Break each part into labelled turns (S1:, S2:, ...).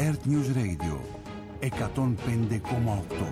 S1: Earth News Radio 105,8.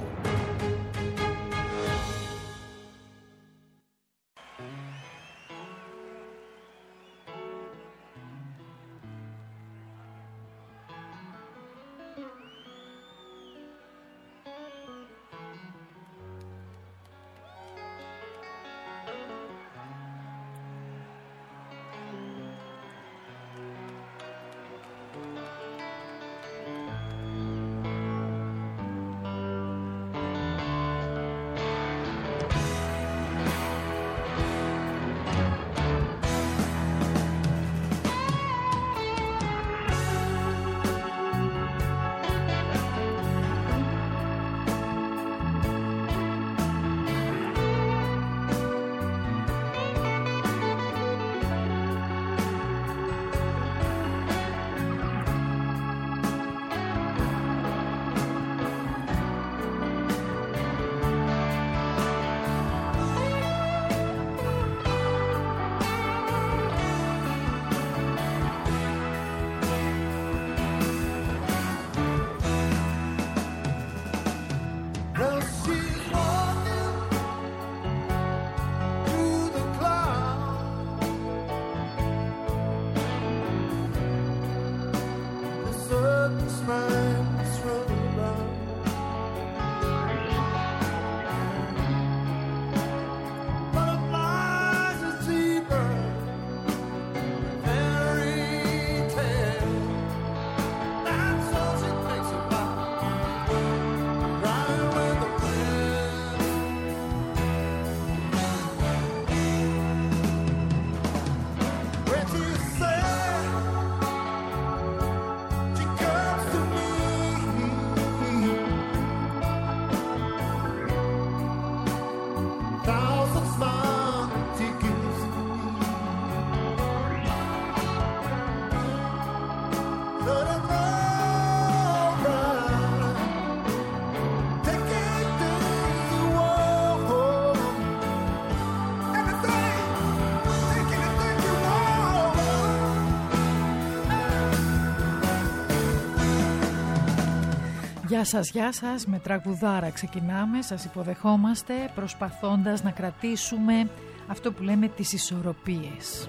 S2: Γεια σας, με τραγουδάρα ξεκινάμε, σας υποδεχόμαστε προσπαθώντας να κρατήσουμε αυτό που λέμε τις ισορροπίες.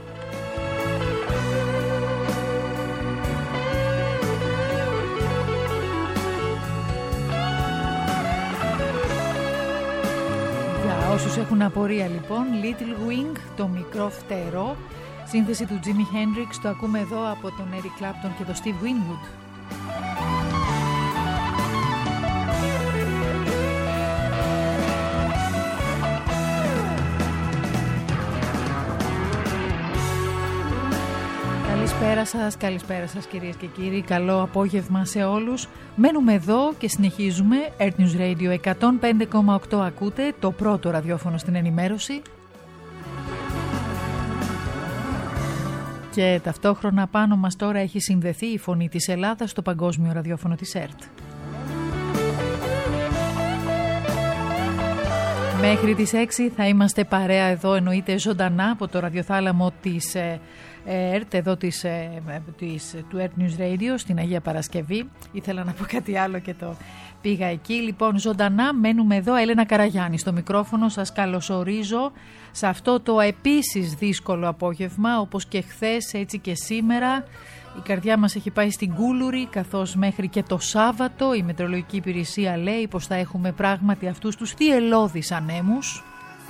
S2: Για όσους έχουν απορία λοιπόν, Little Wing, το μικρό φτερό, σύνθεση του Jimi Hendrix, το ακούμε εδώ από τον Eric Clapton και τον Steve Winwood. Καλησπέρα σας κυρίες και κύριοι, καλό απόγευμα σε όλους. Μένουμε εδώ και συνεχίζουμε. Earth News Radio 105,8 ακούτε, το πρώτο ραδιόφωνο στην ενημέρωση. Και ταυτόχρονα πάνω μας τώρα έχει συνδεθεί η φωνή της Ελλάδας στο παγκόσμιο ραδιόφωνο της ΕΡΤ. Μέχρι τις 6 θα είμαστε παρέα εδώ, εννοείται ζωντανά από το ραδιοθάλαμο της ΕΡΤ, εδώ του Earth News Radio στην Αγία Παρασκευή. Ήθελα να πω κάτι άλλο και το πήγα εκεί. Λοιπόν, ζωντανά μένουμε εδώ. Έλενα Καραγιάννη στο μικρόφωνο. Σας καλωσορίζω σε αυτό το επίσης δύσκολο απόγευμα, όπως και χθες έτσι και σήμερα. Η καρδιά μας έχει πάει στην Κούλουρη, καθώς μέχρι και το Σάββατο η Μετεωρολογική Υπηρεσία λέει πως θα έχουμε πράγματι αυτούς τους θυελλώδεις ανέμους,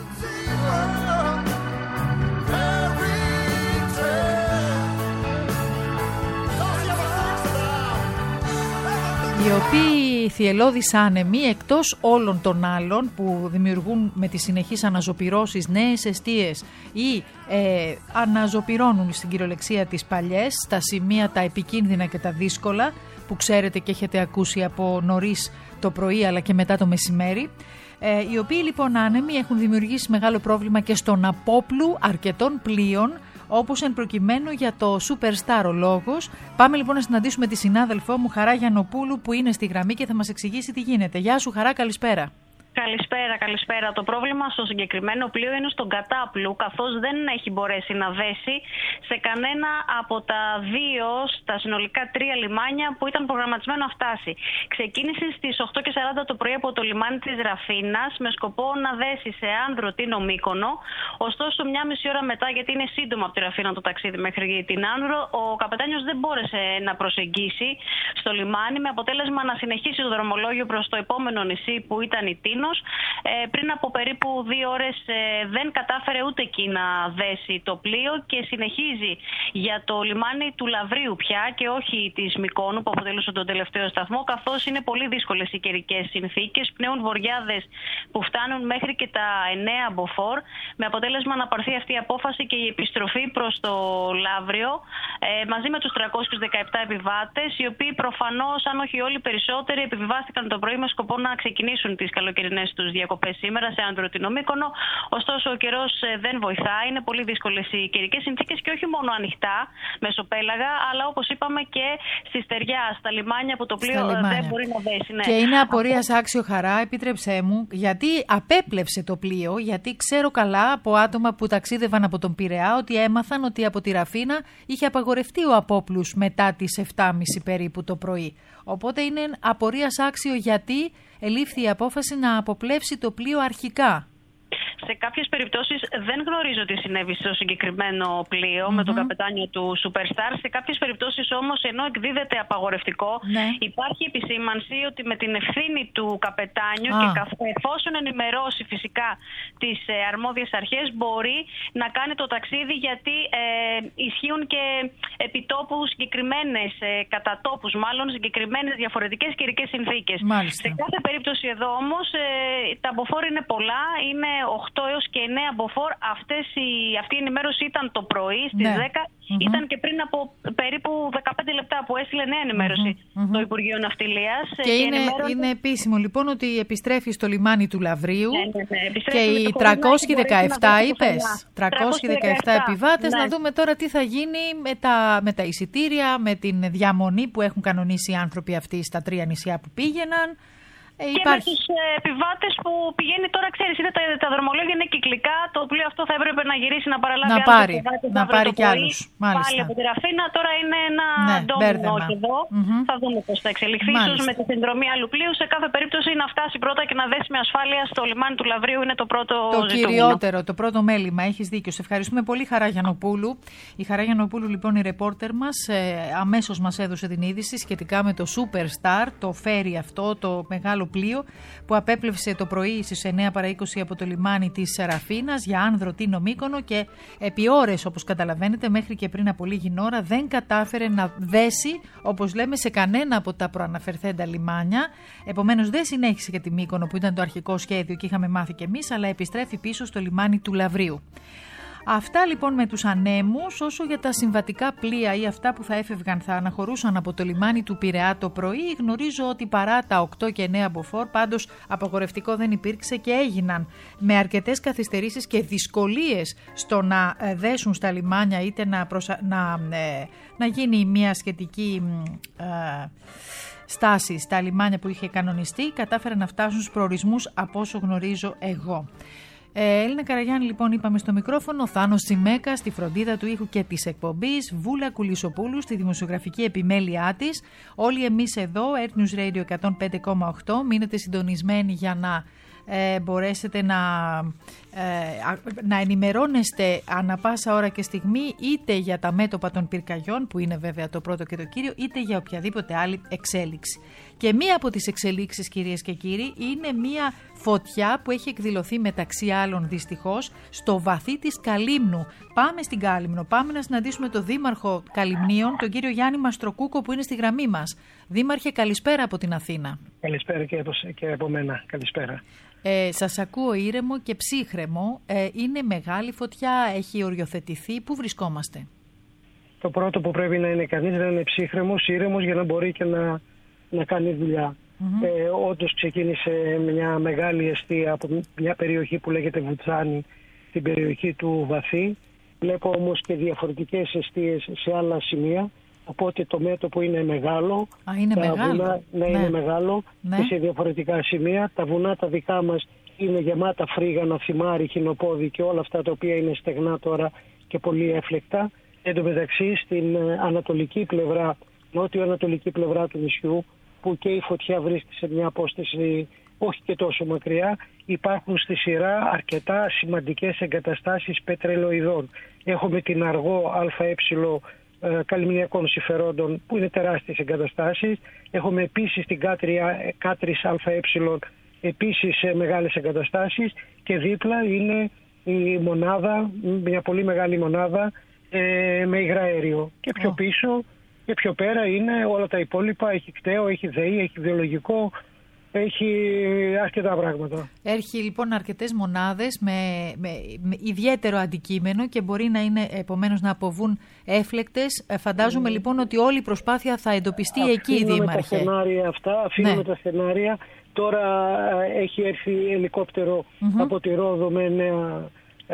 S2: οι οποίοι θυελλώδεις άνεμοι, εκτός όλων των άλλων που δημιουργούν με τις συνεχείς αναζωπυρώσεις νέες εστίες ή αναζωπυρώνουν στην κυριολεξία τις παλιές, στα σημεία τα επικίνδυνα και τα δύσκολα που ξέρετε και έχετε ακούσει από νωρίς το πρωί αλλά και μετά το μεσημέρι, οι οποίοι λοιπόν άνεμοι έχουν δημιουργήσει μεγάλο πρόβλημα και στον απόπλου αρκετών πλοίων, όπως εν προκειμένου για το Superstar ο λόγος. Πάμε λοιπόν να συναντήσουμε τη συνάδελφό μου Χαρά Γιαννοπούλου που είναι στη γραμμή και θα μας εξηγήσει τι γίνεται. Γεια σου Χαρά, καλησπέρα.
S1: Καλησπέρα. Το πρόβλημα στο συγκεκριμένο πλοίο είναι στον κατάπλου, καθώς δεν έχει μπορέσει να δέσει σε κανένα από τα δύο, στα συνολικά 3 λιμάνια που ήταν προγραμματισμένο να φτάσει. Ξεκίνησε στις 8:40 το πρωί από το λιμάνι της Ραφίνας με σκοπό να δέσει σε Άνδρο, Τίνο, Μύκονο. Ωστόσο, μια μισή ώρα μετά, γιατί είναι σύντομο από τη Ραφίνα το ταξίδι μέχρι την Άνδρο, ο καπετάνιος δεν μπόρεσε να προσεγγίσει στο λιμάνι, με αποτέλεσμα να συνεχίσει το δρομολόγιο προς το επόμενο νησί που ήταν η Τίνος. Πριν από περίπου 2 ώρες δεν κατάφερε ούτε εκεί να δέσει το πλοίο και συνεχίζει για το λιμάνι του Λαβρίου πια και όχι της Μυκόνου που αποτελούσε τον τελευταίο σταθμό, καθώς είναι πολύ δύσκολες οι καιρικές συνθήκες. Πνέουν βοριάδες που φτάνουν μέχρι και τα 9 μποφόρ, με αποτέλεσμα να πάρθει αυτή η απόφαση και η επιστροφή προς το Λαύριο μαζί με τους 317 επιβάτες, οι οποίοι προφανώς, αν όχι όλοι περισσότεροι, επιβιβάστηκαν το πρωί με σκοπό να ξεκινήσουν τις καλοκαιρινές τους διακοπές σήμερα σε Άνδρο, Τίνο, Μύκονο. Ωστόσο, ο καιρός δεν βοηθάει. Είναι πολύ δύσκολες οι καιρικές συνθήκες και όχι μόνο ανοιχτά, μεσοπέλαγα, αλλά όπως είπαμε και στη στεριά, στα λιμάνια που το πλοίο δεν μπορεί να δέσει. Ναι.
S2: Και είναι απορίας άξιο χαρά, επίτρεψέ μου, γιατί απέπλευσε το πλοίο, γιατί ξέρω καλά από άτομα που ταξίδευαν από τον Πειραιά ότι έμαθαν ότι από τη Ραφίνα είχε απαγορευτεί ο απόπλους μετά τις 7:30 περίπου το πρωί. Οπότε είναι απορίας άξιο γιατί ελήφθη η απόφαση να αποπλεύσει το πλοίο αρχικά.
S1: Σε κάποιες περιπτώσεις δεν γνωρίζω τι συνέβη στο συγκεκριμένο πλοίο με τον καπετάνιο του Superstar. Σε κάποιες περιπτώσεις όμως, ενώ εκδίδεται απαγορευτικό, υπάρχει επισήμανση ότι με την ευθύνη του καπετάνιου και εφόσον ενημερώσει φυσικά τις αρμόδιες αρχές, μπορεί να κάνει το ταξίδι, γιατί ισχύουν και επιτόπου συγκεκριμένες, κατά τόπους μάλλον, συγκεκριμένες διαφορετικές καιρικές συνθήκες. Σε κάθε περίπτωση εδώ όμως τα μποφόρ είναι πολλά, είναι 8 έως και 9 μποφόρ. Αυτή η ενημέρωση ήταν το πρωί στις 10. Ήταν και πριν από περίπου 15 λεπτά που έστειλε νέα ενημέρωση το Υπουργείο Ναυτιλίας.
S2: Και είναι επίσημο λοιπόν ότι επιστρέφει στο λιμάνι του Λαβρίου και οι 317 είπες, 317 επιβάτες. Να δούμε τώρα τι θα γίνει με τα εισιτήρια, με την διαμονή που έχουν κανονίσει οι άνθρωποι αυτοί στα 3 νησιά που πήγαιναν.
S1: Και με τους επιβάτες που πηγαίνει τώρα, ξέρεις, τα δρομολόγια είναι κυκλικά. Το πλοίο αυτό θα έπρεπε να γυρίσει να παραλάβει
S2: να πάρει κι άλλους.
S1: Πάλι από τη Ραφίνα. Τώρα είναι ένα ντόμινο εδώ. Θα δούμε πώς θα εξελιχθεί. Ίσως με τη συνδρομή άλλου πλοίου. Σε κάθε περίπτωση να φτάσει πρώτα και να δέσει με ασφάλεια στο λιμάνι του Λαβρίου είναι το πρώτο ζητούμενο. Το
S2: κυριότερο, το πρώτο μέλημα. Έχεις δίκιο. Σε ευχαριστούμε πολύ, Χαρά Γιαννοπούλου. Η Χαρά Γιαννοπούλου, λοιπόν, η ρεπόρτερ μας, αμέσως μας έδωσε την είδηση σχετικά με το Superstar, το φέρι αυτό, το μεγάλο πλοίο που απέπλευσε το πρωί στις 9 παρά 20 από το λιμάνι της Ραφίνας για Άνδρο, Τίνο, Μύκονο και επί ώρες, όπως καταλαβαίνετε, μέχρι και πριν από λίγη ώρα δεν κατάφερε να δέσει, όπως λέμε, σε κανένα από τα προαναφερθέντα λιμάνια. Επομένως δεν συνέχισε για τη Μύκονο που ήταν το αρχικό σχέδιο και είχαμε μάθει κι εμείς, αλλά επιστρέφει πίσω στο λιμάνι του Λαβρίου. Αυτά λοιπόν με τους ανέμους. Όσο για τα συμβατικά πλοία ή αυτά που θα έφευγαν, θα αναχωρούσαν από το λιμάνι του Πειραιά το πρωί, γνωρίζω ότι παρά τα 8 και 9 ավոր, πάντως απαγορευτικό δεν υπήρξε και έγιναν με αρκετές καθυστερήσεις και δυσκολίες στο να δέσουν στα λιμάνια, είτε να γίνει μια σχετική στάση στα λιμάνια που είχε κανονιστεί. Κατάφεραν να φτάσουν στους προορισμούς από όσο γνωρίζω εγώ. Έλληνα Καραγιάννη, λοιπόν, είπαμε στο μικρόφωνο, Θάνος Τσιμέκα στη φροντίδα του ήχου και της εκπομπής, Βούλα Κουλισοπούλου στη δημοσιογραφική επιμέλειά της. Όλοι εμείς εδώ, Earth News Radio 105,8, μείνετε συντονισμένοι για να μπορέσετε να ενημερώνεστε ανα πάσα ώρα και στιγμή, είτε για τα μέτωπα των πυρκαγιών, που είναι βέβαια το πρώτο και το κύριο, είτε για οποιαδήποτε άλλη εξέλιξη. Και μία από τις εξελίξεις, κυρίες και κύριοι, είναι μία φωτιά που έχει εκδηλωθεί μεταξύ άλλων δυστυχώς στο βαθύ της Καλύμνου. Πάμε στην Κάλυμνο, πάμε να συναντήσουμε τον Δήμαρχο Καλυμνίων, τον κύριο Γιάννη Μαστροκούκο, που είναι στη γραμμή μας. Δήμαρχε, καλησπέρα από την Αθήνα.
S3: Καλησπέρα και από μένα. Καλησπέρα.
S2: Σας ακούω ήρεμο και ψύχρεμο. Είναι μεγάλη φωτιά, έχει οριοθετηθεί. Πού βρισκόμαστε?
S3: Το πρώτο που πρέπει να είναι κανείς να είναι ψύχρεμος, ήρεμος, για να μπορεί και να κάνει δουλειά. Όντως ξεκίνησε μια μεγάλη αιστεία από μια περιοχή που λέγεται Βουτσάνη, την περιοχή του Βαθύ. Βλέπω όμως και διαφορετικές αιστείες σε άλλα σημεία. Οπότε το μέτωπο είναι μεγάλο.
S2: Είναι μεγάλο.
S3: Βουνά, είναι μεγάλο και σε διαφορετικά σημεία. Τα βουνά τα δικά μας είναι γεμάτα φρίγανα, θυμάρι, χινοπόδι και όλα αυτά τα οποία είναι στεγνά τώρα και πολύ έφλεκτα. Εν τω μεταξύ στην ανατολική πλευρά, νότιο-ανατολική πλευρά του νησιού, που και η φωτιά βρίσκεται σε μια απόσταση όχι και τόσο μακριά, υπάρχουν στη σειρά αρκετά σημαντικές εγκαταστάσεις πετρελοειδών. Έχουμε την Αργό ΑΕ καλυμνιακών συμφερόντων, που είναι τεράστιες εγκαταστάσεις. Έχουμε επίσης την Κάτρις ΑΕ, επίσης μεγάλες εγκαταστάσεις, και δίπλα είναι η μονάδα, μια πολύ μεγάλη μονάδα με υγραέριο. Και πιο πίσω και πιο πέρα είναι όλα τα υπόλοιπα. Έχει κταίο, έχει ΔΕΗ, έχει βιολογικό, έχει αρκετά πράγματα. Έχει
S2: λοιπόν αρκετές μονάδες με ιδιαίτερο αντικείμενο και μπορεί να είναι επομένως να αποβούν έφλεκτες. Φαντάζομαι λοιπόν ότι όλη η προσπάθεια θα εντοπιστεί εκεί, Δήμαρχε.
S3: Αφήνουμε τα σενάρια. Τώρα έχει έρθει ελικόπτερο από τη Ρόδο με 9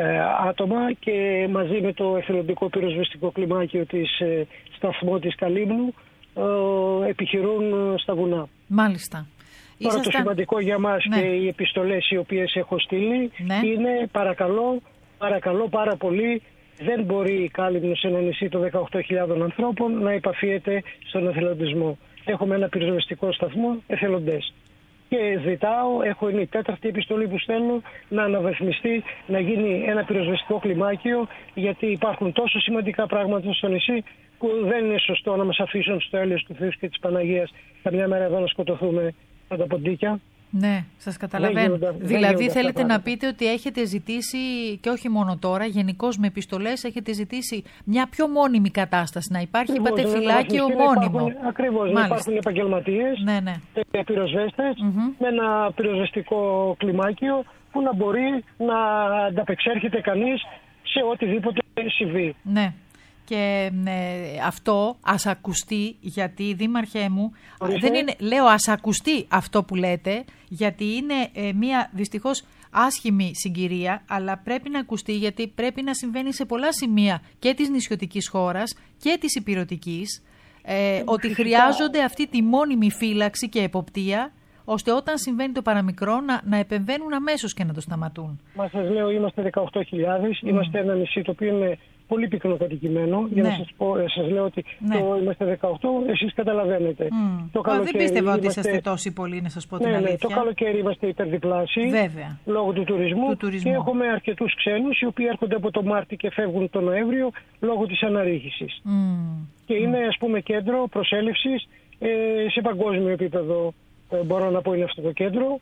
S3: άτομα και μαζί με το εθελοντικό πυροσβεστικό κλιμάκιο της σταθμό της Καλύμνου επιχειρούν στα βουνά.
S2: Μάλιστα.
S3: Τώρα το σημαντικό για μας και οι επιστολές οι οποίες έχω στείλει είναι παρακαλώ πάρα πολύ, δεν μπορεί η Κάλυμνο σε ένα νησί των 18.000 ανθρώπων να επαφίεται στον εθελοντισμό. Έχουμε ένα πυροσβεστικό σταθμό εθελοντές. Και είναι η τέταρτη επιστολή που στέλνω, να αναβαθμιστεί, να γίνει ένα πυροσβεστικό κλιμάκιο, γιατί υπάρχουν τόσο σημαντικά πράγματα στο νησί που δεν είναι σωστό να μας αφήσουν στο έλεος του Θεού και της Παναγίας καμιά μέρα εδώ να σκοτωθούμε με τα ποντίκια.
S2: Ναι, σας καταλαβαίνω. Δηλαδή θέλετε να πείτε ότι έχετε ζητήσει, και όχι μόνο τώρα, γενικώς με επιστολές έχετε ζητήσει μια πιο μόνιμη κατάσταση, να υπάρχει πατεφυλάκιο μόνιμο.
S3: Ακριβώς, να υπάρχουν επαγγελματίες, πυροσβέστες, με ένα πυροσβεστικό κλιμάκιο που να μπορεί να ανταπεξέρχεται κανείς σε οτιδήποτε συμβεί.
S2: Ναι. Και αυτό ας ακουστεί, γιατί, Δήμαρχέ μου, δεν είναι, λέω ας ακουστεί αυτό που λέτε, γιατί είναι μια δυστυχώς άσχημη συγκυρία, αλλά πρέπει να ακουστεί, γιατί πρέπει να συμβαίνει σε πολλά σημεία και της νησιωτικής χώρας και της ηπειρωτικής, ότι χρειάζονται αυτή τη μόνιμη φύλαξη και εποπτεία, ώστε όταν συμβαίνει το παραμικρό να επεμβαίνουν αμέσως και να το σταματούν.
S3: Μα σας λέω, είμαστε 18.000, είμαστε ένα νησί το οποίο είναι πολύ πυκνοκατοικημένο. Για να σας λέω ότι είμαστε 18, εσείς καταλαβαίνετε.
S2: Δεν πίστευα ότι είσαστε τόσοι πολλοί, να σας πω την αλήθεια.
S3: Το καλοκαίρι είμαστε υπερδιπλάσιοι, λόγω του τουρισμού, και έχουμε αρκετούς ξένους οι οποίοι έρχονται από το Μάρτι και φεύγουν τον Νοέμβριο λόγω της αναρρίχησης. Και είναι, ας πούμε, κέντρο προσέλευσης σε παγκόσμιο επίπεδο. Μπορώ να πω είναι αυτό το κέντρο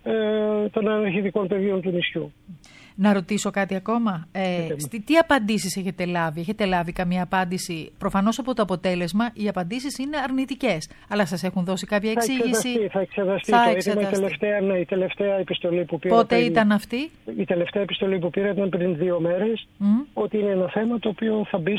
S3: των αναρχητικών πεδίων του νησιού.
S2: Να ρωτήσω κάτι ακόμα. Τι απαντήσεις έχετε λάβει? Έχετε λάβει καμία απάντηση? Προφανώς από το αποτέλεσμα οι απαντήσεις είναι αρνητικές. Αλλά σας έχουν δώσει κάποια εξήγηση?
S3: Θα εξεταστεί. Η τελευταία επιστολή που πήρα.
S2: Πότε ήταν αυτή?
S3: Η τελευταία επιστολή που πήρα ήταν πριν 2 μέρες. Ότι είναι ένα θέμα το οποίο θα μπει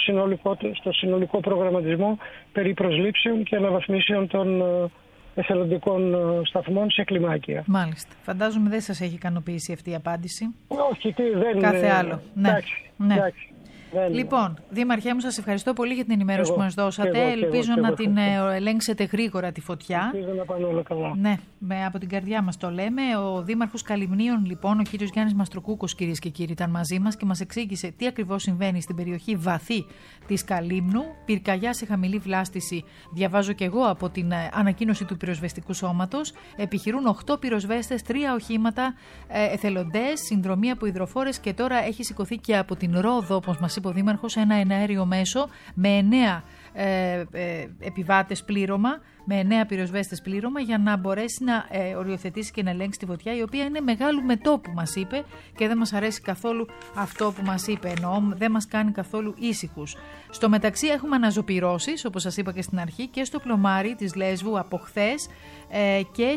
S3: στο συνολικό προγραμματισμό περί προσλήψεων και αναβαθμίσεων των εθελοντικών σταθμών σε κλιμάκια.
S2: Μάλιστα. Φαντάζομαι δεν σας έχει ικανοποιήσει αυτή η απάντηση.
S3: Όχι, δεν
S2: κάθε άλλο.
S3: Εντάξει.
S2: Λοιπόν, Δήμαρχέ μου, σας ευχαριστώ πολύ για την ενημέρωση που μας δώσατε. Ελπίζω να την ελέγξετε γρήγορα τη φωτιά.
S3: Ελπίζω να πάνε όλα καλά.
S2: Ναι, από την καρδιά μας το λέμε. Ο Δήμαρχος Καλυμνίων, λοιπόν, ο κύριος Γιάννης Μαστροκούκος, κυρίες και κύριοι, ήταν μαζί μας και μας εξήγησε τι ακριβώς συμβαίνει στην περιοχή βαθύ της Καλύμνου. Πυρκαγιά σε χαμηλή βλάστηση, διαβάζω και εγώ από την ανακοίνωση του πυροσβεστικού σώματος. Επιχειρούν 8 πυροσβέστες, 3 οχήματα, εθελοντές, συνδρομή από υδροφόρες, και τώρα έχει σηκωθεί και από την Ρόδο, όπως μας είπε ο Δήμαρχος, ένα εναέριο μέσο με 9 επιβάτες πλήρωμα, με 9 πυροσβέστες πλήρωμα, για να μπορέσει να οριοθετήσει και να ελέγξει τη φωτιά, η οποία είναι μεγάλου μετώπου, μας είπε, και δεν μας αρέσει καθόλου αυτό που μας είπε, εννοώ δεν μας κάνει καθόλου ήσυχους. Στο μεταξύ έχουμε αναζωπυρώσεις, όπως σας είπα και στην αρχή, και στο πλωμάρι της Λέσβου από χθες, και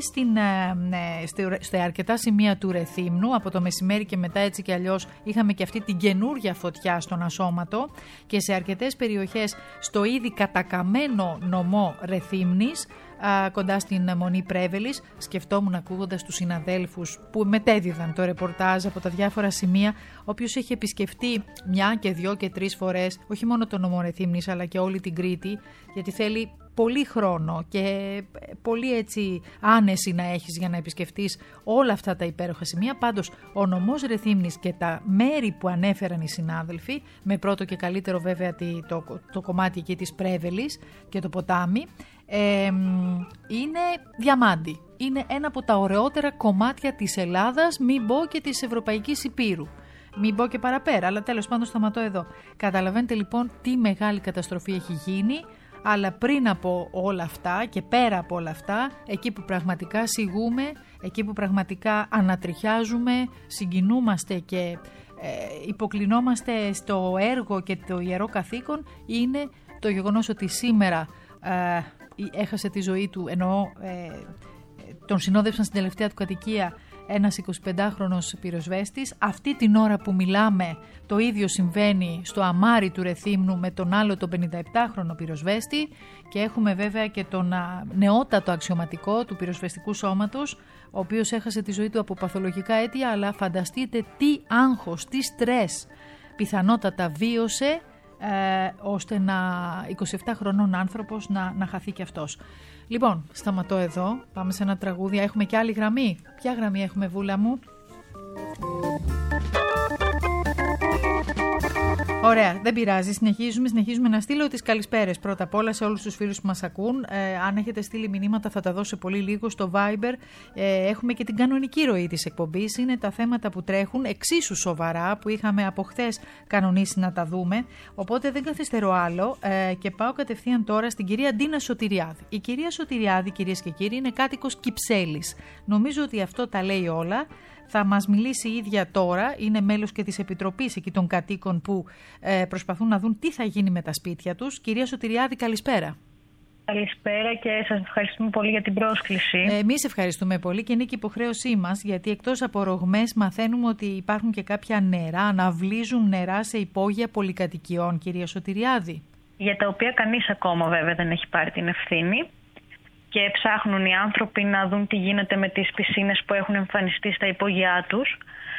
S2: σε αρκετά σημεία του Ρεθύμνου. Από το μεσημέρι και μετά, έτσι και αλλιώς, είχαμε και αυτή την καινούργια φωτιά στον ασώματο και σε αρκετές περιοχές στο ήδη κατακαμένο νομό Ρεθύμνης, κοντά στην Μονή Πρέβελης. Σκεφτόμουν ακούγοντας τους συναδέλφους που μετέδιδαν το ρεπορτάζ από τα διάφορα σημεία, όποιος έχει επισκεφτεί μια και δυο και τρεις φορές όχι μόνο το νομό Ρεθύμνης αλλά και όλη την Κρήτη, γιατί θέλει πολύ χρόνο και πολύ έτσι άνεση να έχεις για να επισκεφτείς όλα αυτά τα υπέροχα σημεία. Πάντως ο νομός Ρεθύμνης και τα μέρη που ανέφεραν οι συνάδελφοι, με πρώτο και καλύτερο βέβαια το κομμάτι εκεί της Πρέβελης και το ποτάμι, είναι διαμάντι. Είναι ένα από τα ωραιότερα κομμάτια της Ελλάδας, μην πω και της Ευρωπαϊκής Υπήρου. Μην πω και παραπέρα, αλλά τέλος πάντων σταματώ εδώ. Καταλαβαίνετε λοιπόν τι μεγάλη καταστροφή έχει γίνει, αλλά πριν από όλα αυτά και πέρα από όλα αυτά, εκεί που πραγματικά σιγούμε, εκεί που πραγματικά ανατριχιάζουμε, συγκινούμαστε και υποκλεινόμαστε στο έργο και το ιερό καθήκον, είναι το γεγονός ότι σήμερα έχασε τη ζωή του, τον συνόδευσαν στην τελευταία του κατοικία ένας 25χρονος πυροσβέστης. Αυτή την ώρα που μιλάμε το ίδιο συμβαίνει στο αμάρι του Ρεθύμνου με τον άλλο τον 57χρονο πυροσβέστη, και έχουμε βέβαια και τον νεότατο αξιωματικό του πυροσβεστικού σώματος, ο οποίος έχασε τη ζωή του από παθολογικά αίτια, αλλά φανταστείτε τι άγχος, τι στρες πιθανότατα βίωσε, ώστε 27 χρονών άνθρωπος να χαθεί και αυτός. Λοιπόν, σταματώ εδώ, πάμε σε ένα τραγούδι. Έχουμε και άλλη γραμμή. Ποια γραμμή έχουμε, Βούλα μου? Ωραία, δεν πειράζει. Συνεχίζουμε να στείλω τις καλησπέρες πρώτα απ' όλα σε όλους τους φίλους που μας ακούν. Αν έχετε στείλει μηνύματα θα τα δώσω πολύ λίγο στο Viber. Έχουμε και την κανονική ροή της εκπομπής. Είναι τα θέματα που τρέχουν εξίσου σοβαρά, που είχαμε από χθες κανονίσει να τα δούμε. Οπότε δεν καθυστερώ άλλο και πάω κατευθείαν τώρα στην κυρία Ντίνα Σωτηριάδη. Η κυρία Σωτηριάδη, κυρίες και κύριοι, είναι κάτοικος Κυψέλης. Νομίζω ότι αυτό τα λέει όλα. Θα μας μιλήσει η ίδια τώρα, είναι μέλος και της Επιτροπής εκεί των κατοίκων που προσπαθούν να δουν τι θα γίνει με τα σπίτια τους. Κυρία Σωτηριάδη, καλησπέρα.
S4: Καλησπέρα και σας ευχαριστούμε πολύ για την πρόσκληση.
S2: Εμείς ευχαριστούμε πολύ και είναι και υποχρέωσή μας, γιατί εκτός από ρογμές μαθαίνουμε ότι υπάρχουν και κάποια νερά, αναβλύζουν νερά σε υπόγεια πολυκατοικιών, κυρία Σωτηριάδη.
S4: Για τα οποία κανείς ακόμα βέβαια δεν έχει πάρει την ευθύνη. Και ψάχνουν οι άνθρωποι να δουν τι γίνεται με τις πισίνες που έχουν εμφανιστεί στα υπόγειά τους.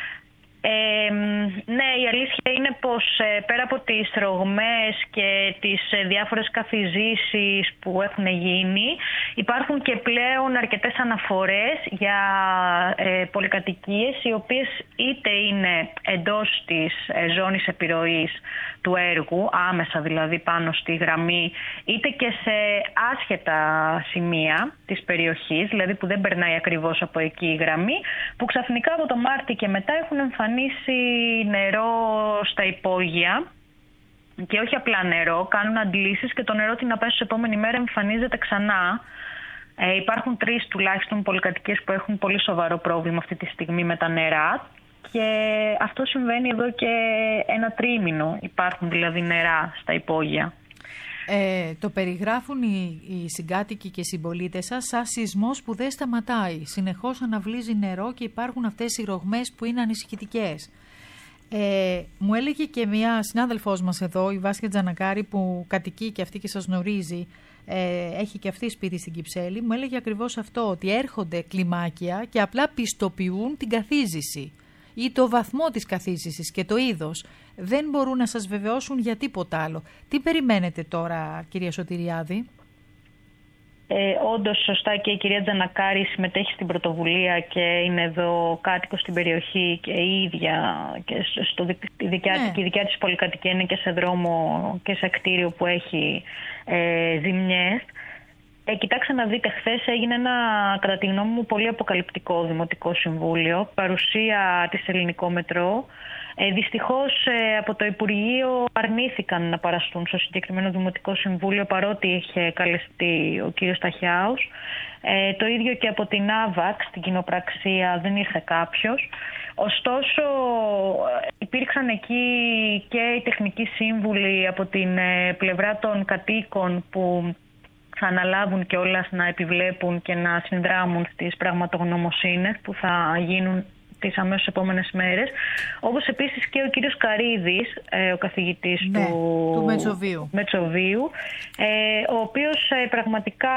S4: Ναι, η αλήθεια είναι πως πέρα από τις ρογμές και τις διάφορες καθιζήσεις που έχουν γίνει, υπάρχουν και πλέον αρκετές αναφορές για πολυκατοικίες οι οποίες είτε είναι εντός της ζώνης επιρροής του έργου, άμεσα δηλαδή πάνω στη γραμμή, είτε και σε άσχετα σημεία της περιοχής, δηλαδή που δεν περνάει ακριβώς από εκεί η γραμμή, που ξαφνικά από το Μάρτι και μετά έχουν εμφανίσει νερό στα υπόγεια. Και όχι απλά νερό, κάνουν αντλήσεις και το νερό την απέσως επόμενη μέρα εμφανίζεται ξανά. Υπάρχουν 3 τουλάχιστον πολυκατοικίες που έχουν πολύ σοβαρό πρόβλημα αυτή τη στιγμή με τα νερά. Και αυτό συμβαίνει εδώ και 1 τρίμηνο. Υπάρχουν δηλαδή νερά στα υπόγεια.
S2: Το περιγράφουν οι συγκάτοικοι και οι συμπολίτες σας σαν σεισμός που δεν σταματάει. Συνεχώς αναβλύζει νερό και υπάρχουν αυτές οι ρογμές που είναι ανησυχητικές. Μου έλεγε και μια συνάδελφός μας εδώ, η Βάσια Τζανακάρη, που κατοικεί και αυτή και σας γνωρίζει, έχει και αυτή σπίτι στην Κυψέλη, μου έλεγε ακριβώς αυτό, ότι έρχονται κλιμάκια και απλά πιστοποιούν την καθίζηση ή το βαθμό της καθίζησης και το είδος. Δεν μπορούν να σας βεβαιώσουν για τίποτα άλλο. Τι περιμένετε τώρα, κυρία Σωτηριάδη?
S4: Όντως, σωστά, και η κυρία Τζανακάρη συμμετέχει στην πρωτοβουλία και είναι εδώ κάτοικος στην περιοχή και η ίδια και η δικιά της πολυκατοικία είναι και σε δρόμο και σε κτίριο που έχει ζημιές. Κοιτάξτε να δείτε, χθες έγινε ένα, κατά τη γνώμη μου, πολύ αποκαλυπτικό δημοτικό συμβούλιο, παρουσία της Ελληνικό Μετρό. Δυστυχώς από το Υπουργείο αρνήθηκαν να παραστούν στο συγκεκριμένο δημοτικό συμβούλιο, παρότι είχε καλεστεί ο κύριος Ταχιάους. Το ίδιο και από την ΑΒΑΚ, στην κοινοπραξία, δεν ήρθε κάποιος. Ωστόσο, υπήρξαν εκεί και οι τεχνικοί σύμβουλοι από την πλευρά των κατοίκων που θα αναλάβουν κιόλας να επιβλέπουν και να συνδράμουν στις πραγματογνωμοσύνες που θα γίνουν τις αμέσως επόμενες μέρες. Όπως επίσης και ο κύριος Καρίδης, ο καθηγητής του Μετσοβίου, ο οποίος πραγματικά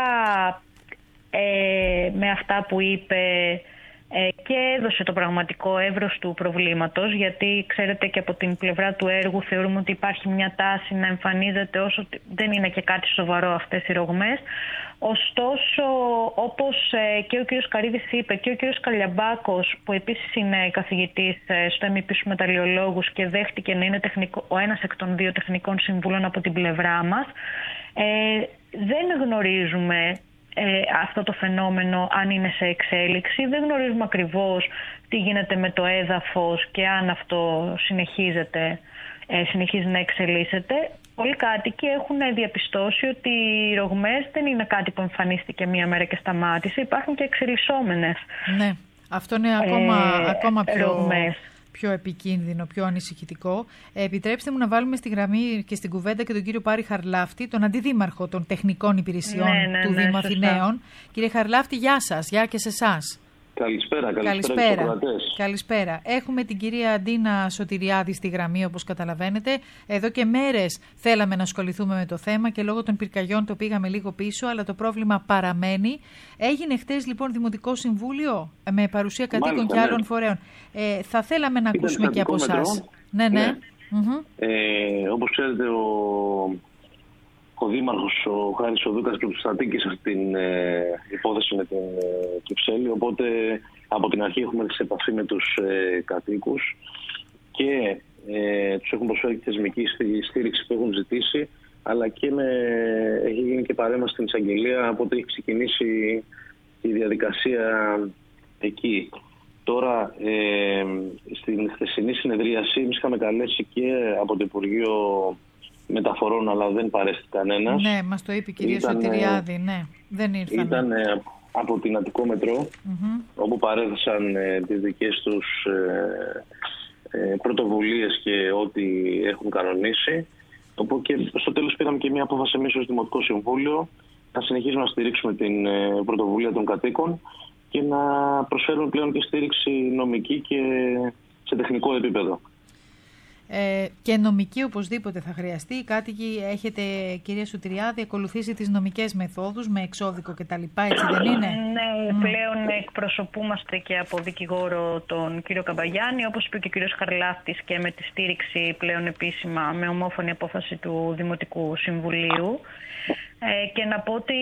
S4: με αυτά που είπε και έδωσε το πραγματικό εύρος του προβλήματος, γιατί ξέρετε και από την πλευρά του έργου θεωρούμε ότι υπάρχει μια τάση να εμφανίζεται όσο δεν είναι και κάτι σοβαρό αυτές οι ρογμές. Ωστόσο, όπως και ο κ. Καρίδης είπε και ο κ. Καλιαμπάκος, που επίσης είναι καθηγητής στο MIP στους μεταλλιολόγους και δέχτηκε να είναι ο ένας εκ των δύο τεχνικών συμβούλων από την πλευρά μας, δεν γνωρίζουμε αυτό το φαινόμενο αν είναι σε εξέλιξη. Δεν γνωρίζουμε ακριβώς τι γίνεται με το έδαφος και αν αυτό συνεχίζει να εξελίσσεται. Πολλοί κάτοικοι έχουν διαπιστώσει ότι οι ρογμές δεν είναι κάτι που εμφανίστηκε μία μέρα και σταμάτησε. Υπάρχουν και εξελισσόμενες.
S2: Ναι, αυτό είναι ακόμα πιο επικίνδυνο, πιο ανησυχητικό. Επιτρέψτε μου να βάλουμε στη γραμμή και στην κουβέντα και τον κύριο Πάρη Χαρλάφτη, τον αντιδήμαρχο των τεχνικών υπηρεσιών του Δήμου Αθηναίων. Κύριε Χαρλάφτη, γεια σας, γεια και σε εσάς.
S5: Καλησπέρα.
S2: Έχουμε την κυρία Αντίνα Σωτηριάδη στη γραμμή, όπως καταλαβαίνετε. Εδώ και μέρες θέλαμε να ασχοληθούμε με το θέμα και λόγω των πυρκαγιών το πήγαμε λίγο πίσω, αλλά το πρόβλημα παραμένει. Έγινε χτες λοιπόν Δημοτικό Συμβούλιο με παρουσία κατοίκων και άλλων φορέων. Θα θέλαμε να ακούσουμε και από εσάς. Ναι.
S5: Όπως ξέρετε, ο Δήμαρχος, ο Χάρης ο Δούκας, προστατήκησε αυτή την υπόθεση με την Κυψέλη, οπότε από την αρχή έχουμε έρθει σε επαφή με τους κατοίκους και τους έχουν προσφέρει τη θεσμική στήριξη που έχουν ζητήσει, αλλά και έχει γίνει και παρέμβαση στην εισαγγελία, οπότε έχει ξεκινήσει η διαδικασία εκεί. Τώρα, στην χθεσινή συνεδρίαση, εμείς είχαμε καλέσει και από το Υπουργείο Μεταφορών, αλλά δεν παρέστη κανένας.
S2: Ναι, μας το είπε η κυρία Σωτηριάδη, ναι, δεν ήρθαν.
S5: Ήταν από την Αττικό Μετρό, όπου παρέθεσαν τις δικές τους πρωτοβουλίες και ό,τι έχουν κανονίσει. Οπότε και στο τέλος πήραμε και μια απόφαση εμείς ως Δημοτικό Συμβούλιο να συνεχίσουμε να στηρίξουμε την πρωτοβουλία των κατοίκων και να προσφέρουμε πλέον και στήριξη νομική και σε τεχνικό επίπεδο.
S2: Και νομική οπωσδήποτε θα χρειαστεί. Οι κάτοικοι έχετε, κυρία Σωτηριάδη, ακολουθήσει τις νομικές μεθόδους με εξώδικο κτλ. Έτσι δεν είναι?
S4: Ναι, πλέον εκπροσωπούμαστε και από δικηγόρο τον κύριο Καμπαγιάννη, όπως είπε και ο κύριος Χαρλάφτης, και με τη στήριξη πλέον επίσημα με ομόφωνη απόφαση του Δημοτικού Συμβουλίου. Και να πω ότι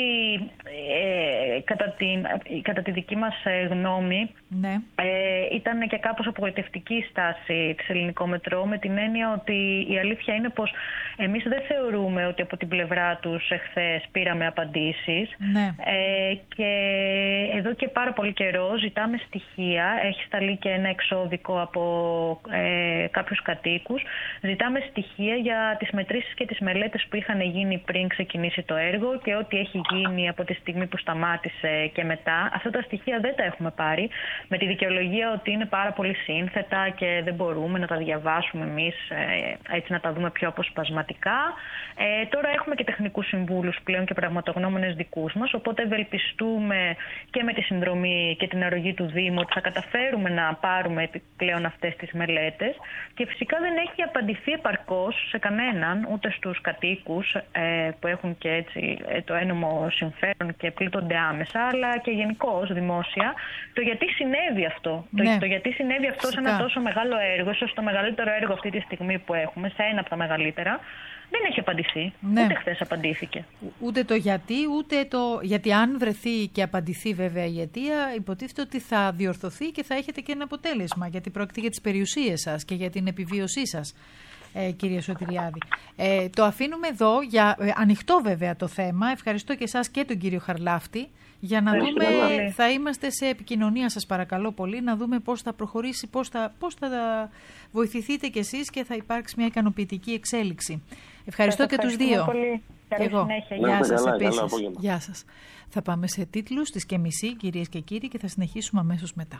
S4: κατά τη δική μας γνώμη, ναι, ήταν και κάπως απογοητευτική η στάση της Ελληνικό Μετρό, με την έννοια ότι η αλήθεια είναι πως εμείς δεν θεωρούμε ότι από την πλευρά τους εχθές πήραμε απαντήσεις. Ναι. Και εδώ και πάρα πολύ καιρό ζητάμε στοιχεία. Έχει σταλεί και ένα εξώδικο από κάποιους κατοίκους. Ζητάμε στοιχεία για τις μετρήσεις και τις μελέτες που είχαν γίνει πριν ξεκινήσει το έργο και ό,τι έχει γίνει από τη στιγμή που σταμάτησε και μετά. Αυτά τα στοιχεία δεν τα έχουμε πάρει, με τη δικαιολογία ότι είναι πάρα πολύ σύνθετα και δεν μπορούμε να τα διαβάσουμε εμείς, έτσι να τα δούμε πιο αποσπασματικά. Τώρα έχουμε και τεχνικούς συμβούλους πλέον και πραγματογνώμονες δικούς μας, οπότε ευελπιστούμε και με τη συνδρομή και την αρρωγή του Δήμου ότι θα καταφέρουμε να πάρουμε πλέον αυτές τις μελέτες. Και φυσικά δεν έχει απαντηθεί επαρκώς σε κανέναν, ούτε στους κατοίκους που έχουν και έτσι το ένομο συμφέρον και πλήττονται άμεσα, αλλά και γενικώς δημόσια, το γιατί συνέβη αυτό. Ναι. Το γιατί συνέβη αυτό σε ένα τόσο μεγάλο έργο, ίσως το μεγαλύτερο έργο αυτή τη στιγμή που έχουμε, σε ένα από τα μεγαλύτερα, δεν έχει απαντηθεί. Ναι. Ούτε χθες απαντήθηκε.
S2: Ούτε το γιατί, ούτε το. Γιατί αν βρεθεί και απαντηθεί βέβαια η αιτία, υποτίθεται ότι θα διορθωθεί και θα έχετε και ένα αποτέλεσμα. Γιατί πρόκειται για τις περιουσίες σας και για την επιβίωσή σας, κυρία Σωτηριάδη. Το αφήνουμε εδώ, ανοιχτό βέβαια το θέμα. Ευχαριστώ και εσάς και τον κύριο Χαρλάφτη. Για να δούμε, θα είμαστε σε επικοινωνία, σας παρακαλώ πολύ, να δούμε πώς θα προχωρήσει, πώς θα βοηθηθείτε κι εσείς και θα υπάρξει μια ικανοποιητική εξέλιξη. Ευχαριστώ και τους δύο.
S4: Πολύ.
S2: Εγώ. Γεια σας επίσης. Γεια σας. Θα πάμε σε τίτλους στις και μισή, κυρίες και κύριοι, και θα συνεχίσουμε αμέσως μετά.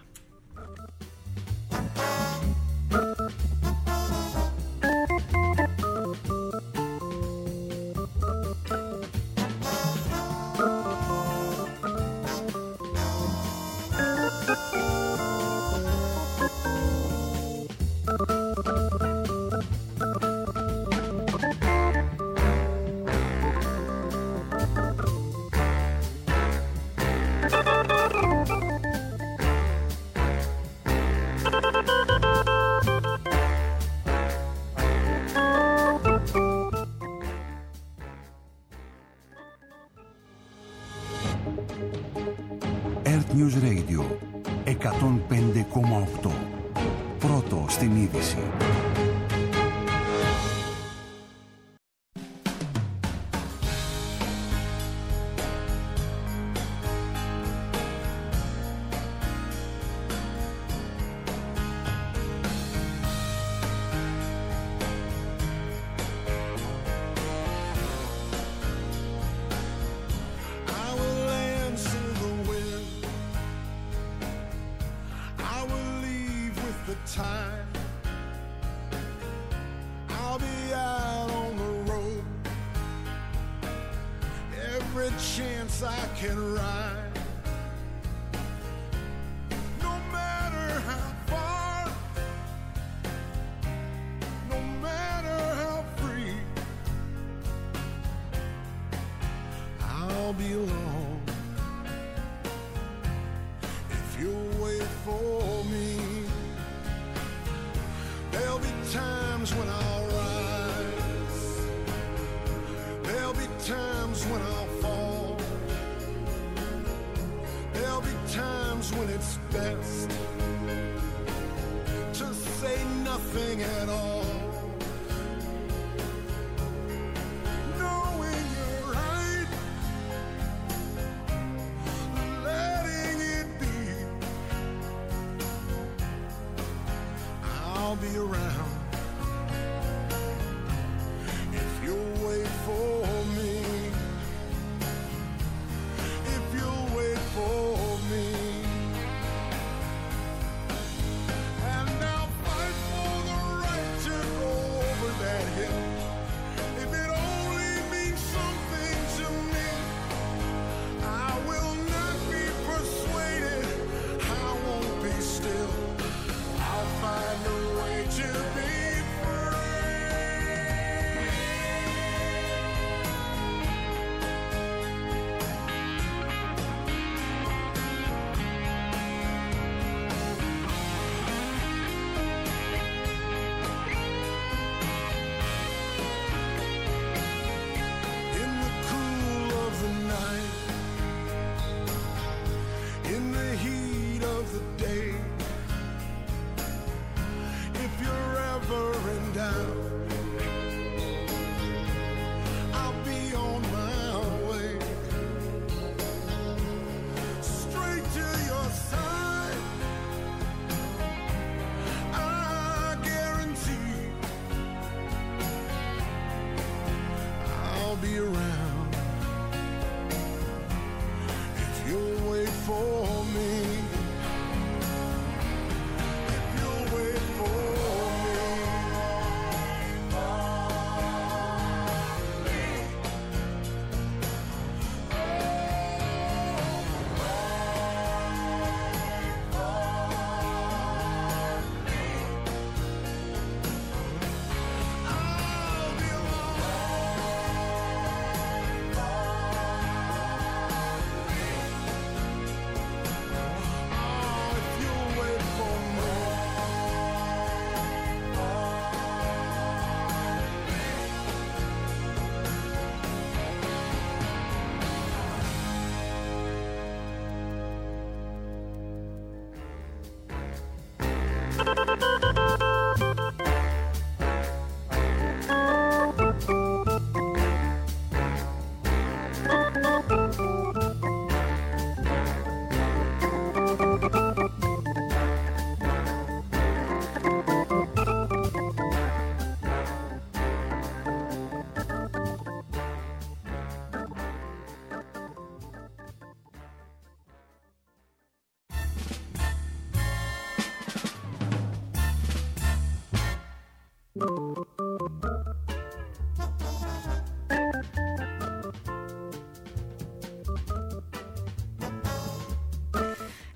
S6: News Radio 105,8. Πρώτο στην είδηση.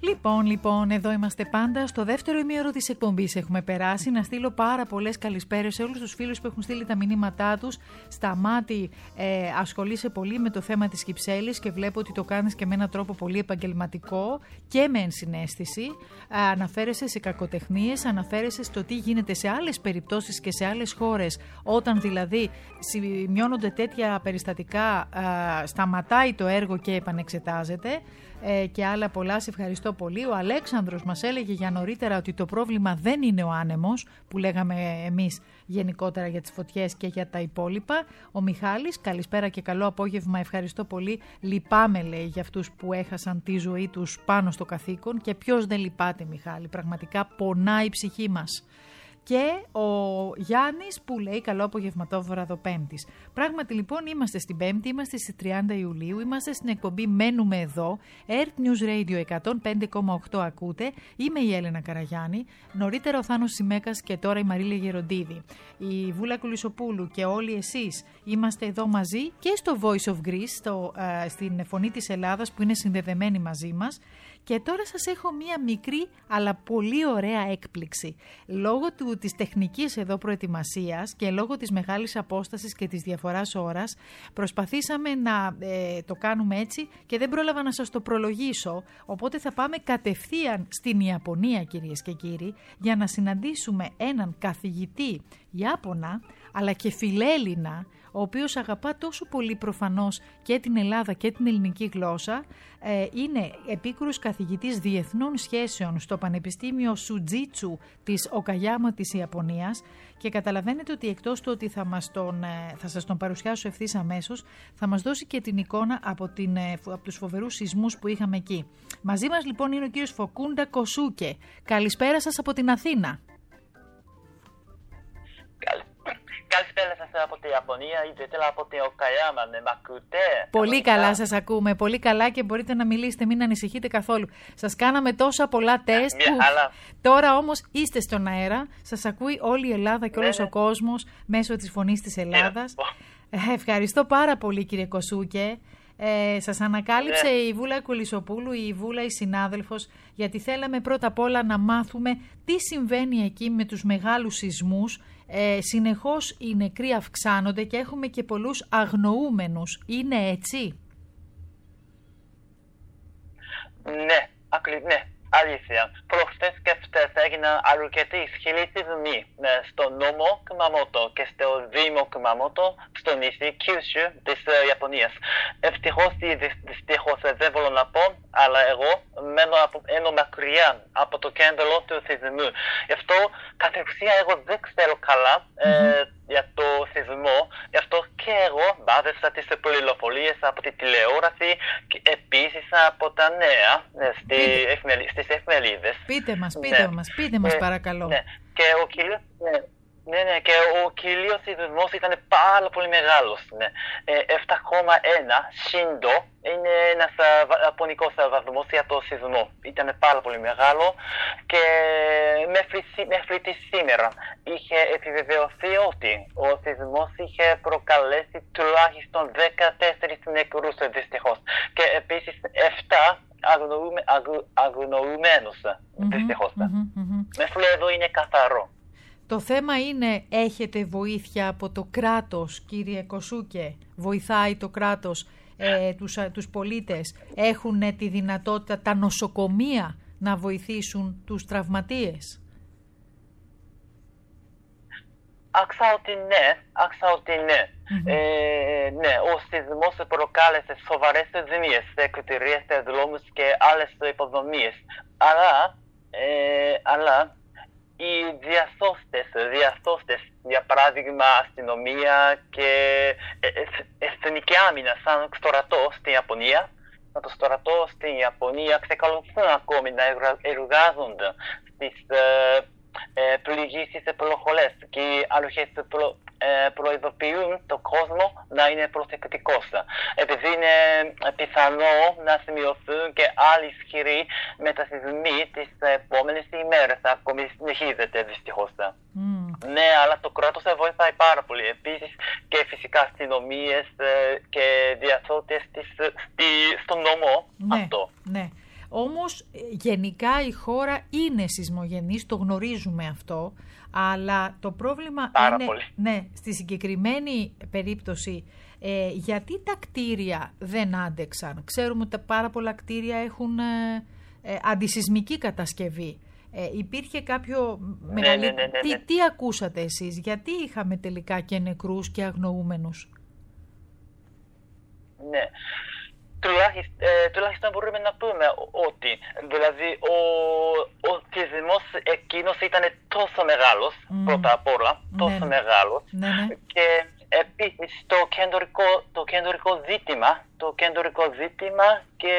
S2: Λοιπόν, εδώ είμαστε πάντα. Στο δεύτερο ημίωρο της εκπομπής έχουμε περάσει. Να στείλω πάρα πολλές καλησπέρες σε όλους τους φίλους που έχουν στείλει τα μηνύματά τους. Σταμάτη, ασχολείσαι πολύ με το θέμα της Κυψέλης και βλέπω ότι το κάνεις και με έναν τρόπο πολύ επαγγελματικό και με ενσυναίσθηση. Αναφέρεσαι σε κακοτεχνίες, αναφέρεσαι στο τι γίνεται σε άλλες περιπτώσεις και σε άλλες χώρες. Όταν δηλαδή σημειώνονται τέτοια περιστατικά, σταματάει το έργο και επανεξετάζεται. Και άλλα πολλά. Σε ευχαριστώ πολύ. Ο Αλέξανδρος μας έλεγε για νωρίτερα ότι το πρόβλημα δεν είναι ο άνεμος που λέγαμε εμείς γενικότερα για τις φωτιές και για τα υπόλοιπα. Ο Μιχάλης, καλησπέρα και καλό απόγευμα, ευχαριστώ πολύ. Λυπάμαι, λέει, για αυτούς που έχασαν τη ζωή τους πάνω στο καθήκον. Και ποιος δεν λυπάται, Μιχάλη, πραγματικά πονάει η ψυχή μας. Και ο Γιάννης που λέει καλό απογευματόβορα εδώ Πέμπτης. Πράγματι λοιπόν είμαστε στην Πέμπτη, είμαστε στις 30 Ιουλίου, είμαστε στην εκπομπή Μένουμε Εδώ, Earth News Radio 105,8 ακούτε, είμαι η Έλενα Καραγιάννη, νωρίτερα ο Θάνος Σιμέκας και τώρα η Μαρίλια Γεροντίδη. Η Βούλα Κουλισοπούλου και όλοι εσείς είμαστε εδώ μαζί και στο Voice of Greece, στην Φωνή της Ελλάδας που είναι συνδεδεμένοι μαζί μας. Και τώρα σας έχω μία μικρή αλλά πολύ ωραία έκπληξη. Λόγω της τεχνικής εδώ προετοιμασίας και λόγω της μεγάλης απόστασης και της διαφοράς ώρας προσπαθήσαμε να το κάνουμε έτσι και δεν πρόλαβα να σας το προλογίσω. Οπότε θα πάμε κατευθείαν στην Ιαπωνία, κυρίες και κύριοι, για να συναντήσουμε έναν καθηγητή Ιάπωνα αλλά και φιλέλληνα, ο οποίος αγαπά τόσο πολύ προφανώς και την Ελλάδα και την ελληνική γλώσσα. Είναι επίκουρος καθηγητής διεθνών σχέσεων στο Πανεπιστήμιο Σουτζίτσου της Οκαγιάμα της Ιαπωνίας και καταλαβαίνετε ότι εκτός του ότι θα σας τον παρουσιάσω ευθύς αμέσως, θα μας δώσει και την εικόνα από τους φοβερούς σεισμούς που είχαμε εκεί. Μαζί μας λοιπόν είναι ο κύριος Φοκούντα Κοσούκε. Καλησπέρα σας από την Αθήνα.
S7: Καλησπέρα σας από την Ιαπωνία, ιδιαίτερα από την Οκαγιάμα, με ακούτε?
S2: Πολύ καλά σας ακούμε, πολύ καλά και μπορείτε να μιλήσετε, μην ανησυχείτε καθόλου. Σας κάναμε τόσα πολλά τεστ που τώρα όμως είστε στον αέρα, σας ακούει όλη η Ελλάδα και όλος ο κόσμος μέσω της Φωνής της Ελλάδας. Ευχαριστώ πάρα πολύ κύριε Κοσούκε. Σας ανακάλυψε η Βούλα Κουλισοπούλου, η Βούλα η συνάδελφος, γιατί θέλαμε πρώτα απ' όλα να μάθουμε τι συμβαίνει εκεί με τους μεγάλους σεισμούς. Συνεχώς οι νεκροί αυξάνονται και έχουμε και πολλούς αγνοούμενους. Είναι έτσι?
S7: Ναι, ναι. Αλήθεια. Προχθές και χτες έγιναν αρκετοί ισχυροί σεισμοί στον νόμο Κουμαμότο και στο Δήμο Κουμαμότο, στο νησί Kyushu της Ιαπωνίας. Ευτυχώς ή δυστυχώς δεν μπορώ να πω, αλλά εγώ μένω μακριά από το κέντρο του σεισμού. Γι' αυτό κατευθείαν εγώ δεν ξέρω καλά για το σεισμό. Γι' αυτό και εγώ μπάδευσα τις πληροφορίες από τη τηλεόραση και επίσης από τα νέα στις εφημερίδες.
S2: Πείτε μας παρακαλώ.
S7: Ναι. Και ο κύριος... και ο κυρίως σεισμός ήταν πάρα πολύ μεγάλος. 7,1 Shindo είναι ένας ιαπωνικός βαθμός για το σεισμό. Ήταν πάρα πολύ μεγάλο και μέχρι τη σήμερα είχε επιβεβαιωθεί ότι ο σεισμός είχε προκαλέσει τουλάχιστον 14 νεκρούς δυστυχώς και επίσης 7 αγνοούμενους δυστυχώς. Μέχρι εδώ είναι καθαρό.
S2: Το θέμα είναι, έχετε βοήθεια από το κράτος, κύριε Κοσούκε? Βοηθάει το κράτος τους πολίτες? Έχουν τη δυνατότητα τα νοσοκομεία να βοηθήσουν τους τραυματίες?
S7: Άκουσα ότι ναι. Ναι, ο σεισμός προκάλεσε σοβαρές ζημίες σε κτηρίες, σε δρόμους και άλλες υποδομές. Αλλά οι διασώστες, για παράδειγμα αστυνομία και εθνική άμυνα σαν στρατό στην Ιαπωνία, το στρατό στην Ιαπωνία ξεκολουθούν ακόμη να εργάζονται στις πληγήσεις προχωρές και οι αρχές προειδοποιούν τον κόσμο να είναι προσεκτικός. Επειδή είναι πιθανό να σημειωθούν και άλλοι ισχυροί μετασεισμοί τις επόμενες ημέρες. Ακόμη συνεχίζεται δυστυχώς. Ναι, αλλά το κράτος βοηθάει πάρα πολύ. Επίσης και φυσικά αστυνομίες και διασώτες στον νόμο αυτό.
S2: Ναι. Όμως γενικά η χώρα είναι σεισμογενής, το γνωρίζουμε αυτό, αλλά το πρόβλημα είναι, ναι, στη συγκεκριμένη περίπτωση, γιατί τα κτίρια δεν άντεξαν. Ξέρουμε ότι πάρα πολλά κτίρια έχουν αντισεισμική κατασκευή. Υπήρχε κάποιο μεγαλύτερο... Ναι. Τι ακούσατε εσείς, γιατί είχαμε τελικά και νεκρούς και αγνοούμενους?
S7: Ναι. Τουλάχιστον μπορούμε να πούμε ότι δηλαδή ο σεισμός εκείνος ήταν τόσο μεγάλος, πρώτα απ' όλα, τόσο μεγάλος, και επίσης το κεντρικό ζήτημα και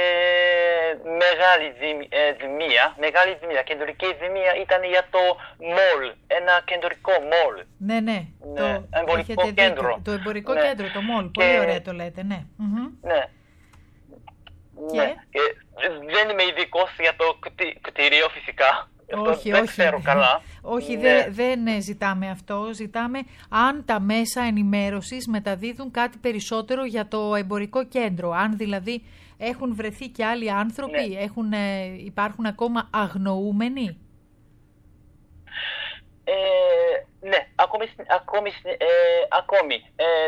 S7: μεγάλη ζημία, κεντρική ζημία ήταν για το μολ, ένα κεντρικό μολ.
S2: Ναι, το
S7: εμπορικό κέντρο.
S2: Το εμπορικό κέντρο, το μολ, πολύ ωραία το λέτε, ναι.
S7: Ναι. Ναι. Δεν είμαι ειδικός για το κτίριο φυσικά. Δεν ξέρω καλά.
S2: Όχι, δεν ζητάμε αυτό. Ζητάμε αν τα μέσα ενημέρωσης μεταδίδουν κάτι περισσότερο για το εμπορικό κέντρο. Αν δηλαδή έχουν βρεθεί και άλλοι άνθρωποι, υπάρχουν ακόμα αγνοούμενοι.
S7: Ναι, ακόμη.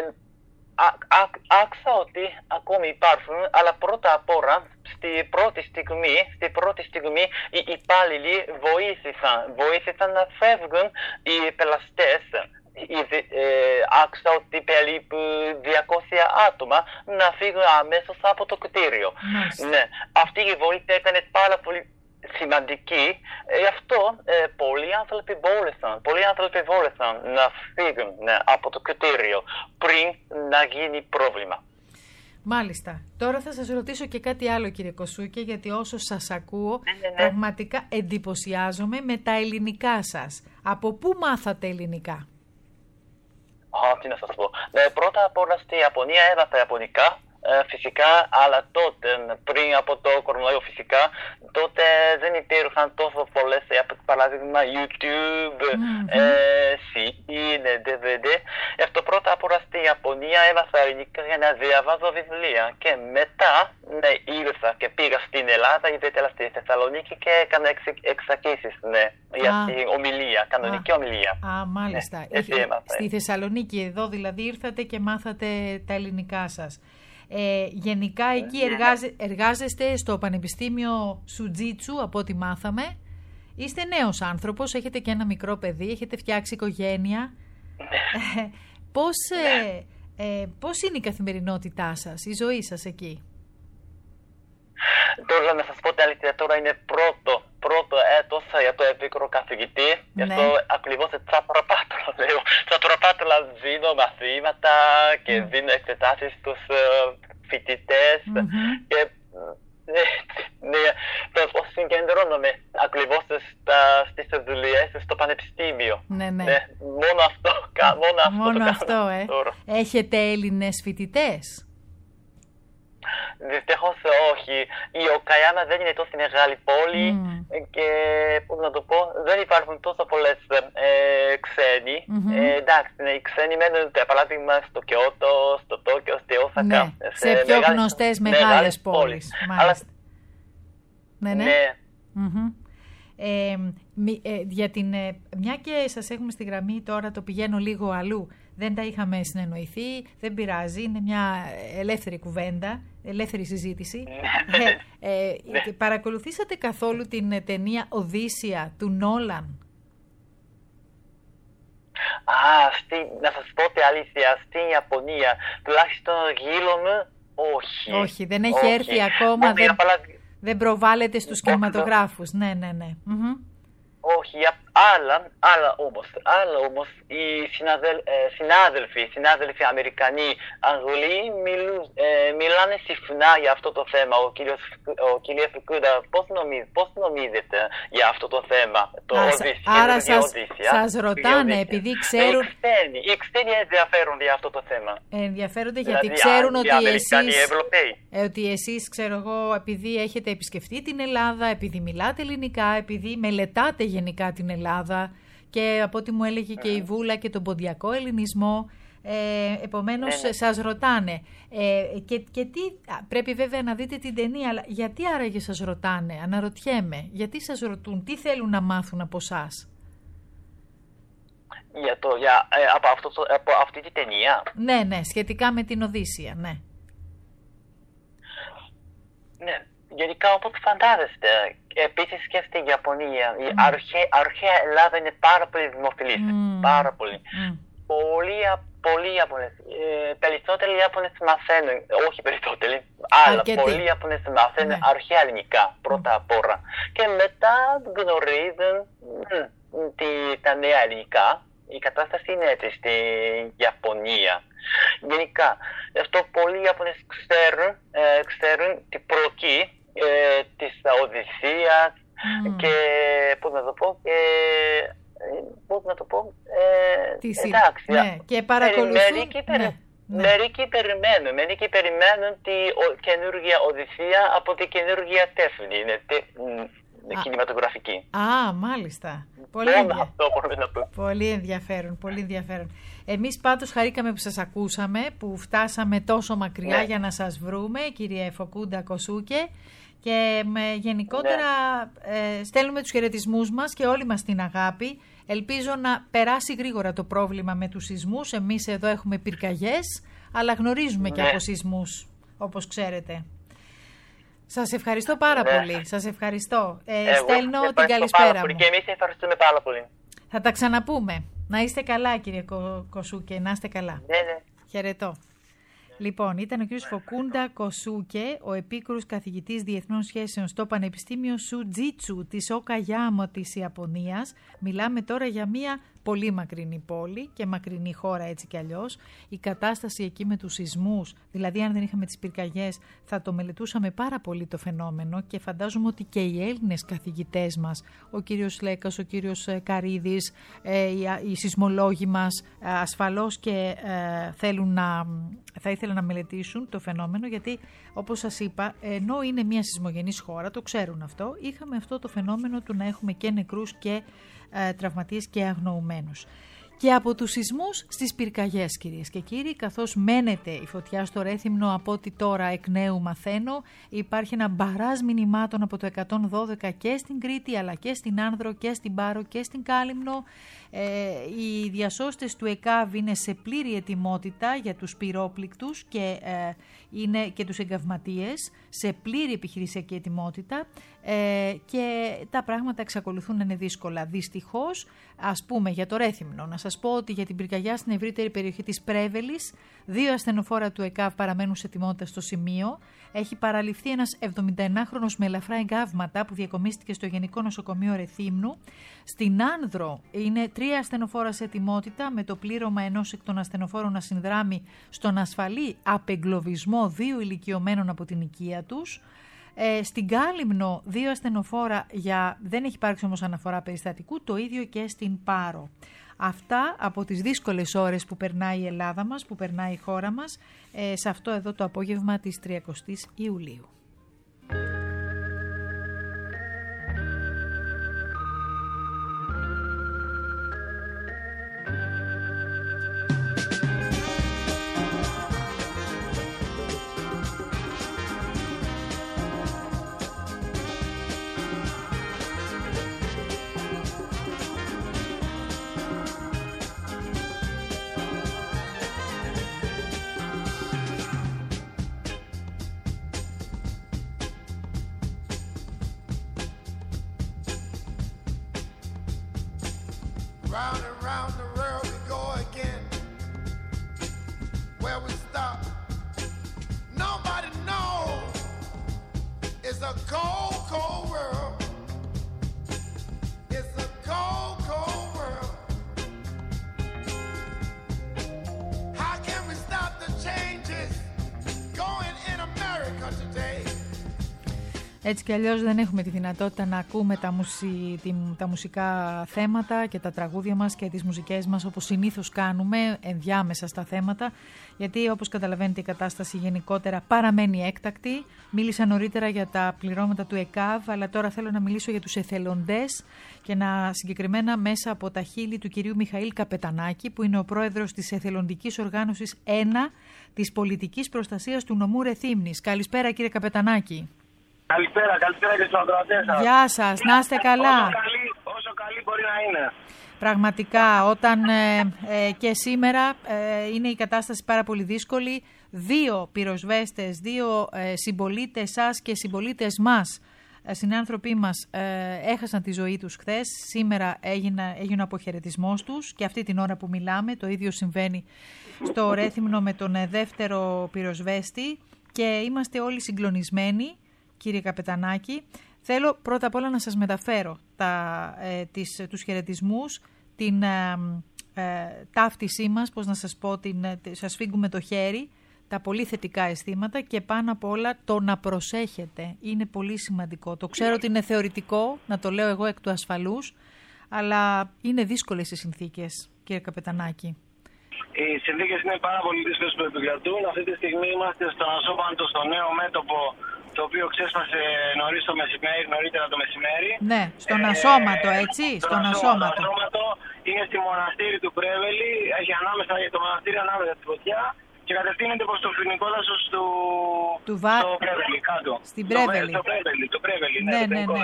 S7: Άκουσα ότι ακόμη υπάρχουν, αλλά πρώτα απ' όλα στη πρώτη στιγμή οι υπάλληλοι βοήθησαν να φεύγουν οι πελαστές. Άκουσα ότι περίπου 200 άτομα να φύγουν αμέσως από το κτίριο. Ναι, αυτή η βοήθεια ήταν πάρα πολύ σημαντική. Γι' αυτό πολλοί άνθρωποι μπόρεσαν να φύγουν από το κτίριο πριν να γίνει πρόβλημα.
S2: Μάλιστα. Τώρα θα σας ρωτήσω και κάτι άλλο, κύριε Κοσούκη, γιατί όσο σας ακούω πραγματικά εντυπωσιάζομαι με τα ελληνικά σας. Από πού μάθατε ελληνικά?
S7: Τι να σας πω. Πρώτα απ' όλα στη Ιαπωνία έμαθα Ιαπωνικά. Φυσικά, αλλά τότε, πριν από το κορονοϊό φυσικά, τότε δεν υπήρχαν τόσο πολλές, για παράδειγμα YouTube, CD, DVD. Γι' αυτό πρώτα απ' όλα στη Ιαπωνία έμαθα ελληνικά για να διαβάζω βιβλία. Και μετά ήρθα και πήγα στην Ελλάδα, ιδιαίτερα στη Θεσσαλονίκη, και έκανα εξακίσεις για την ομιλία, κανονική ομιλία.
S2: Μάλιστα. Στη Θεσσαλονίκη εδώ δηλαδή ήρθατε και μάθατε τα ελληνικά σας. Γενικά εκεί εργάζεστε στο Πανεπιστήμιο Σουτζίτσου, από ό,τι μάθαμε. Είστε νέος άνθρωπος, έχετε και ένα μικρό παιδί, έχετε φτιάξει οικογένεια. Πώς είναι η καθημερινότητά σας, η ζωή σας εκεί?
S7: Τώρα να σας πω την αλήθεια, τώρα είναι πρώτο έτος για το επίκρο καθηγητή. Γι' αυτό ακριβώς τσαπροπάτολα δίνω μαθήματα και δίνω εξετάσεις στους φοιτητές. Και συγκεντρώνομαι ακριβώς στις δουλειές στο πανεπιστήμιο. Μόνο αυτό τώρα.
S2: Έχετε Έλληνες φοιτητές?
S7: Δυστυχώς όχι. Η Οκαγιάμα δεν είναι τόσο μεγάλη πόλη και πώς να το πω, δεν υπάρχουν τόσο πολλές ξένοι. Εντάξει, οι ξένοι μένουν για παράδειγμα στο Κιώτο, στο Τόκιο, στη Όσακα.
S2: Σε πιο γνωστές μεγάλες πόλεις. Μια και σας έχουμε στη γραμμή τώρα, το πηγαίνω λίγο αλλού. Δεν τα είχαμε συνεννοηθεί, δεν πειράζει, είναι μια ελεύθερη κουβέντα, ελεύθερη συζήτηση. Παρακολουθήσατε καθόλου την ταινία Οδύσσια του Νόλαν?
S7: Να σας πω την αλήθεια, στην Ιαπωνία, τουλάχιστον γύρω μου, όχι.
S2: Όχι, δεν έχει έρθει ακόμα, δεν προβάλλεται στους κινηματογράφους. Ναι.
S7: Όχι, άλλα όμως οι συνάδελφοι Αμερικανοί, Αγγλοί μιλάνε συχνά για αυτό το θέμα. Ο κύριος Φουκούδα, πώς νομίζετε για αυτό το θέμα, το Οδύσσια?
S2: Άρα σας ρωτάνε, επειδή ξέρουν...
S7: Οι ξένοι ενδιαφέρονται για αυτό το θέμα.
S2: Ενδιαφέρονται γιατί ξέρουν ότι εσείς, ξέρω εγώ, επειδή έχετε επισκεφτεί την Ελλάδα, επειδή μιλάτε ελληνικά, επειδή μελετάτε γενικά την Ελλάδα, και από ό,τι μου έλεγε και η Βούλα και τον ποντιακό ελληνισμό, Επομένως σας ρωτάνε. Και τι, πρέπει βέβαια να δείτε την ταινία, αλλά γιατί άραγε σας ρωτάνε, αναρωτιέμαι. Γιατί σας ρωτούν, τι θέλουν να μάθουν από εσάς?
S7: Από αυτή τη ταινία.
S2: Ναι, σχετικά με την Οδύσσεια, ναι.
S7: Ναι, γενικά όπως φαντάζεστε, επίσης και στη Ιαπωνία, η αρχαία Ελλάδα είναι πάρα πολύ δημοφιλής, πάρα πολύ. Πολλοί Ιαπωνές, περισσότεροι Ιαπωνές μαθαίνουν, όχι περισσότεροι, αλλά πολλοί Ιαπωνές μαθαίνουν αρχαία ελληνικά πρώτα απ' όλα. Και μετά γνωρίζουν τα νέα ελληνικά. Η κατάσταση είναι έτσι στη Ιαπωνία. Γενικά, αυτό πολλοί Ιαπωνές ξέρουν την προκή της Οδυσσείας και πώς να το πω, εντάξει,
S2: ναι, και παρακολουθούν.
S7: Μερικοί περιμένουν τη καινούργια Οδυσσεία από τη καινούργια τέχνη, κινηματογραφική.
S2: Μάλιστα.
S7: Πολύ
S2: ενδιαφέρον, πολύ ενδιαφέρον. Εμείς πάντως χαρήκαμε που σας ακούσαμε, που φτάσαμε τόσο μακριά για να σας βρούμε, κύριε Φοκούντα Κοσούκε, και γενικότερα στέλνουμε τους χαιρετισμούς μας και όλη μας την αγάπη. Ελπίζω να περάσει γρήγορα το πρόβλημα με τους σεισμούς. Εμείς εδώ έχουμε πυρκαγιές, αλλά γνωρίζουμε και από σεισμούς, όπως ξέρετε. Σας ευχαριστώ πάρα πολύ. Σας ευχαριστώ. Στέλνω την καλησπέρα μου.
S7: Και εμείς ευχαριστούμε πάρα πολύ.
S2: Θα τα ξαναπούμε. Να είστε καλά, κύριε Κοσούκε. Να είστε καλά.
S7: Ναι.
S2: Χαιρετώ. Λοιπόν, ήταν ο κύριος Φοκούντα Κοσούκε, ο επίκουρος καθηγητής διεθνών σχέσεων στο Πανεπιστήμιο Σουτζίτσου της Οκαγιάμο της Ιαπωνίας. Μιλάμε τώρα για μια πολύ μακρινή πόλη και μακρινή χώρα έτσι κι αλλιώς. Η κατάσταση εκεί με τους σεισμούς, δηλαδή αν δεν είχαμε τις πυρκαγιές θα το μελετούσαμε πάρα πολύ το φαινόμενο, και φαντάζομαι ότι και οι Έλληνες καθηγητές μας, ο κύριος Λέκας, ο κύριος Καρίδης, οι σεισμολόγοι μας ασφαλώς και θα ήθελαν να μελετήσουν το φαινόμενο, γιατί όπως σας είπα, ενώ είναι μια σεισμογενής χώρα, το ξέρουν αυτό, είχαμε αυτό το φαινόμενο του να έχουμε και νεκρούς και τραυματίες και αγνοουμένους. Και από τους σεισμούς στις πυρκαγιές, κυρίες και κύριοι, καθώς μένεται η φωτιά στο Ρέθυμνο, από ό,τι τώρα εκ νέου μαθαίνω, υπάρχει ένα μπαράζ μηνυμάτων από το 112 και στην Κρήτη, αλλά και στην Άνδρο και στην Πάρο και στην Κάλυμνο. Οι διασώστες του ΕΚΑΒ είναι σε πλήρη ετοιμότητα για τους πυρόπληκτους και τους εγκαυματίες, σε πλήρη επιχειρησιακή ετοιμότητα, και τα πράγματα εξακολουθούν να είναι δύσκολα. Δυστυχώς, ας πούμε για το Ρέθυμνο, να σας πω ότι για την πυρκαγιά στην ευρύτερη περιοχή της Πρέβελης, 2 ασθενοφόρα του ΕΚΑΒ παραμένουν σε ετοιμότητα στο σημείο. Έχει παραληφθεί ένας 71χρονος με ελαφρά εγκάβματα που διακομίστηκε στο Γενικό Νοσοκομείο Ρεθύμνου. Στην Άνδρο είναι 3 ασθενοφόρα σε ετοιμότητα, με το πλήρωμα ενός εκ των ασθενοφόρων να συνδράμει στον ασφαλή απεγκλωβισμό 2 ηλικιωμένων από την οικία τους. Στην Κάλυμνο 2 ασθενοφόρα, δεν έχει υπάρξει όμως αναφορά περιστατικού, το ίδιο και στην Πάρο. Αυτά από τις δύσκολες ώρες που περνάει η Ελλάδα μας, που περνάει η χώρα μας, σε αυτό εδώ το απόγευμα της 30ης Ιουλίου.
S8: Round and round the world we go again. Where we stop, nobody knows. It's a cold, cold world. It's a cold, cold world. How can we stop the changes going in America today?
S2: Έτσι κι αλλιώς δεν έχουμε τη δυνατότητα να ακούμε τα μουσικά θέματα και τα τραγούδια μας και τις μουσικές μας όπως συνήθως κάνουμε ενδιάμεσα στα θέματα, γιατί όπως καταλαβαίνετε η κατάσταση γενικότερα παραμένει έκτακτη. Μίλησα νωρίτερα για τα πληρώματα του ΕΚΑΒ, αλλά τώρα θέλω να μιλήσω για τους εθελοντές και συγκεκριμένα μέσα από τα χείλη του κυρίου Μιχαήλ Καπετανάκη, που είναι ο πρόεδρος της Εθελοντικής Οργάνωσης 1 της Πολιτικής Προστασίας του Νομού Ρεθύμνης. Καλησπέρα κύριε Καπετανάκη.
S9: Καλησπέρα και στους ακροατές σας.
S2: Γεια σας, να είστε καλά.
S9: Όσο καλή μπορεί να είναι.
S2: Πραγματικά, όταν και σήμερα είναι η κατάσταση πάρα πολύ δύσκολη. 2 πυροσβέστες, 2 συμπολίτες σας και συμπολίτες μας, συνάνθρωποι μας, έχασαν τη ζωή τους χθες. Σήμερα έγινε ο αποχαιρετισμός τους και αυτή την ώρα που μιλάμε το ίδιο συμβαίνει στο Ρέθυμνο με τον δεύτερο πυροσβέστη και είμαστε όλοι συγκλονισμένοι. Κύριε Καπετανάκη, θέλω πρώτα απ' όλα να σας μεταφέρω τους χαιρετισμούς, την ταύτισή μας, πώς να σας πω, σας φύγουμε το χέρι, τα πολύ θετικά αισθήματα και πάνω απ' όλα το να προσέχετε. Είναι πολύ σημαντικό. Το ξέρω ότι είναι θεωρητικό, να το λέω εγώ εκ του ασφαλούς, αλλά είναι δύσκολες οι συνθήκες, κύριε Καπετανάκη.
S9: Οι συνθήκες είναι πάρα πολύ δύσκολες που επικρατούν. Αυτή τη στιγμή είμαστε στον Ασόπαντο, στο νέο μέτωπο, το οποίο ξέσπασε νωρίτερα το μεσημέρι.
S2: Ναι, στον Ασώματο, έτσι, στον Ασώματο.
S9: Είναι στη μοναστήρι του Πρέβελη, έχει το μοναστήρι ανάμεσα στη φωτιά και κατευθύνεται προς το φοινικό δάσος στο Πρέβελη, κάτω.
S2: Στην Πρέβελη.
S9: Το Πρέβελη,
S2: ναι.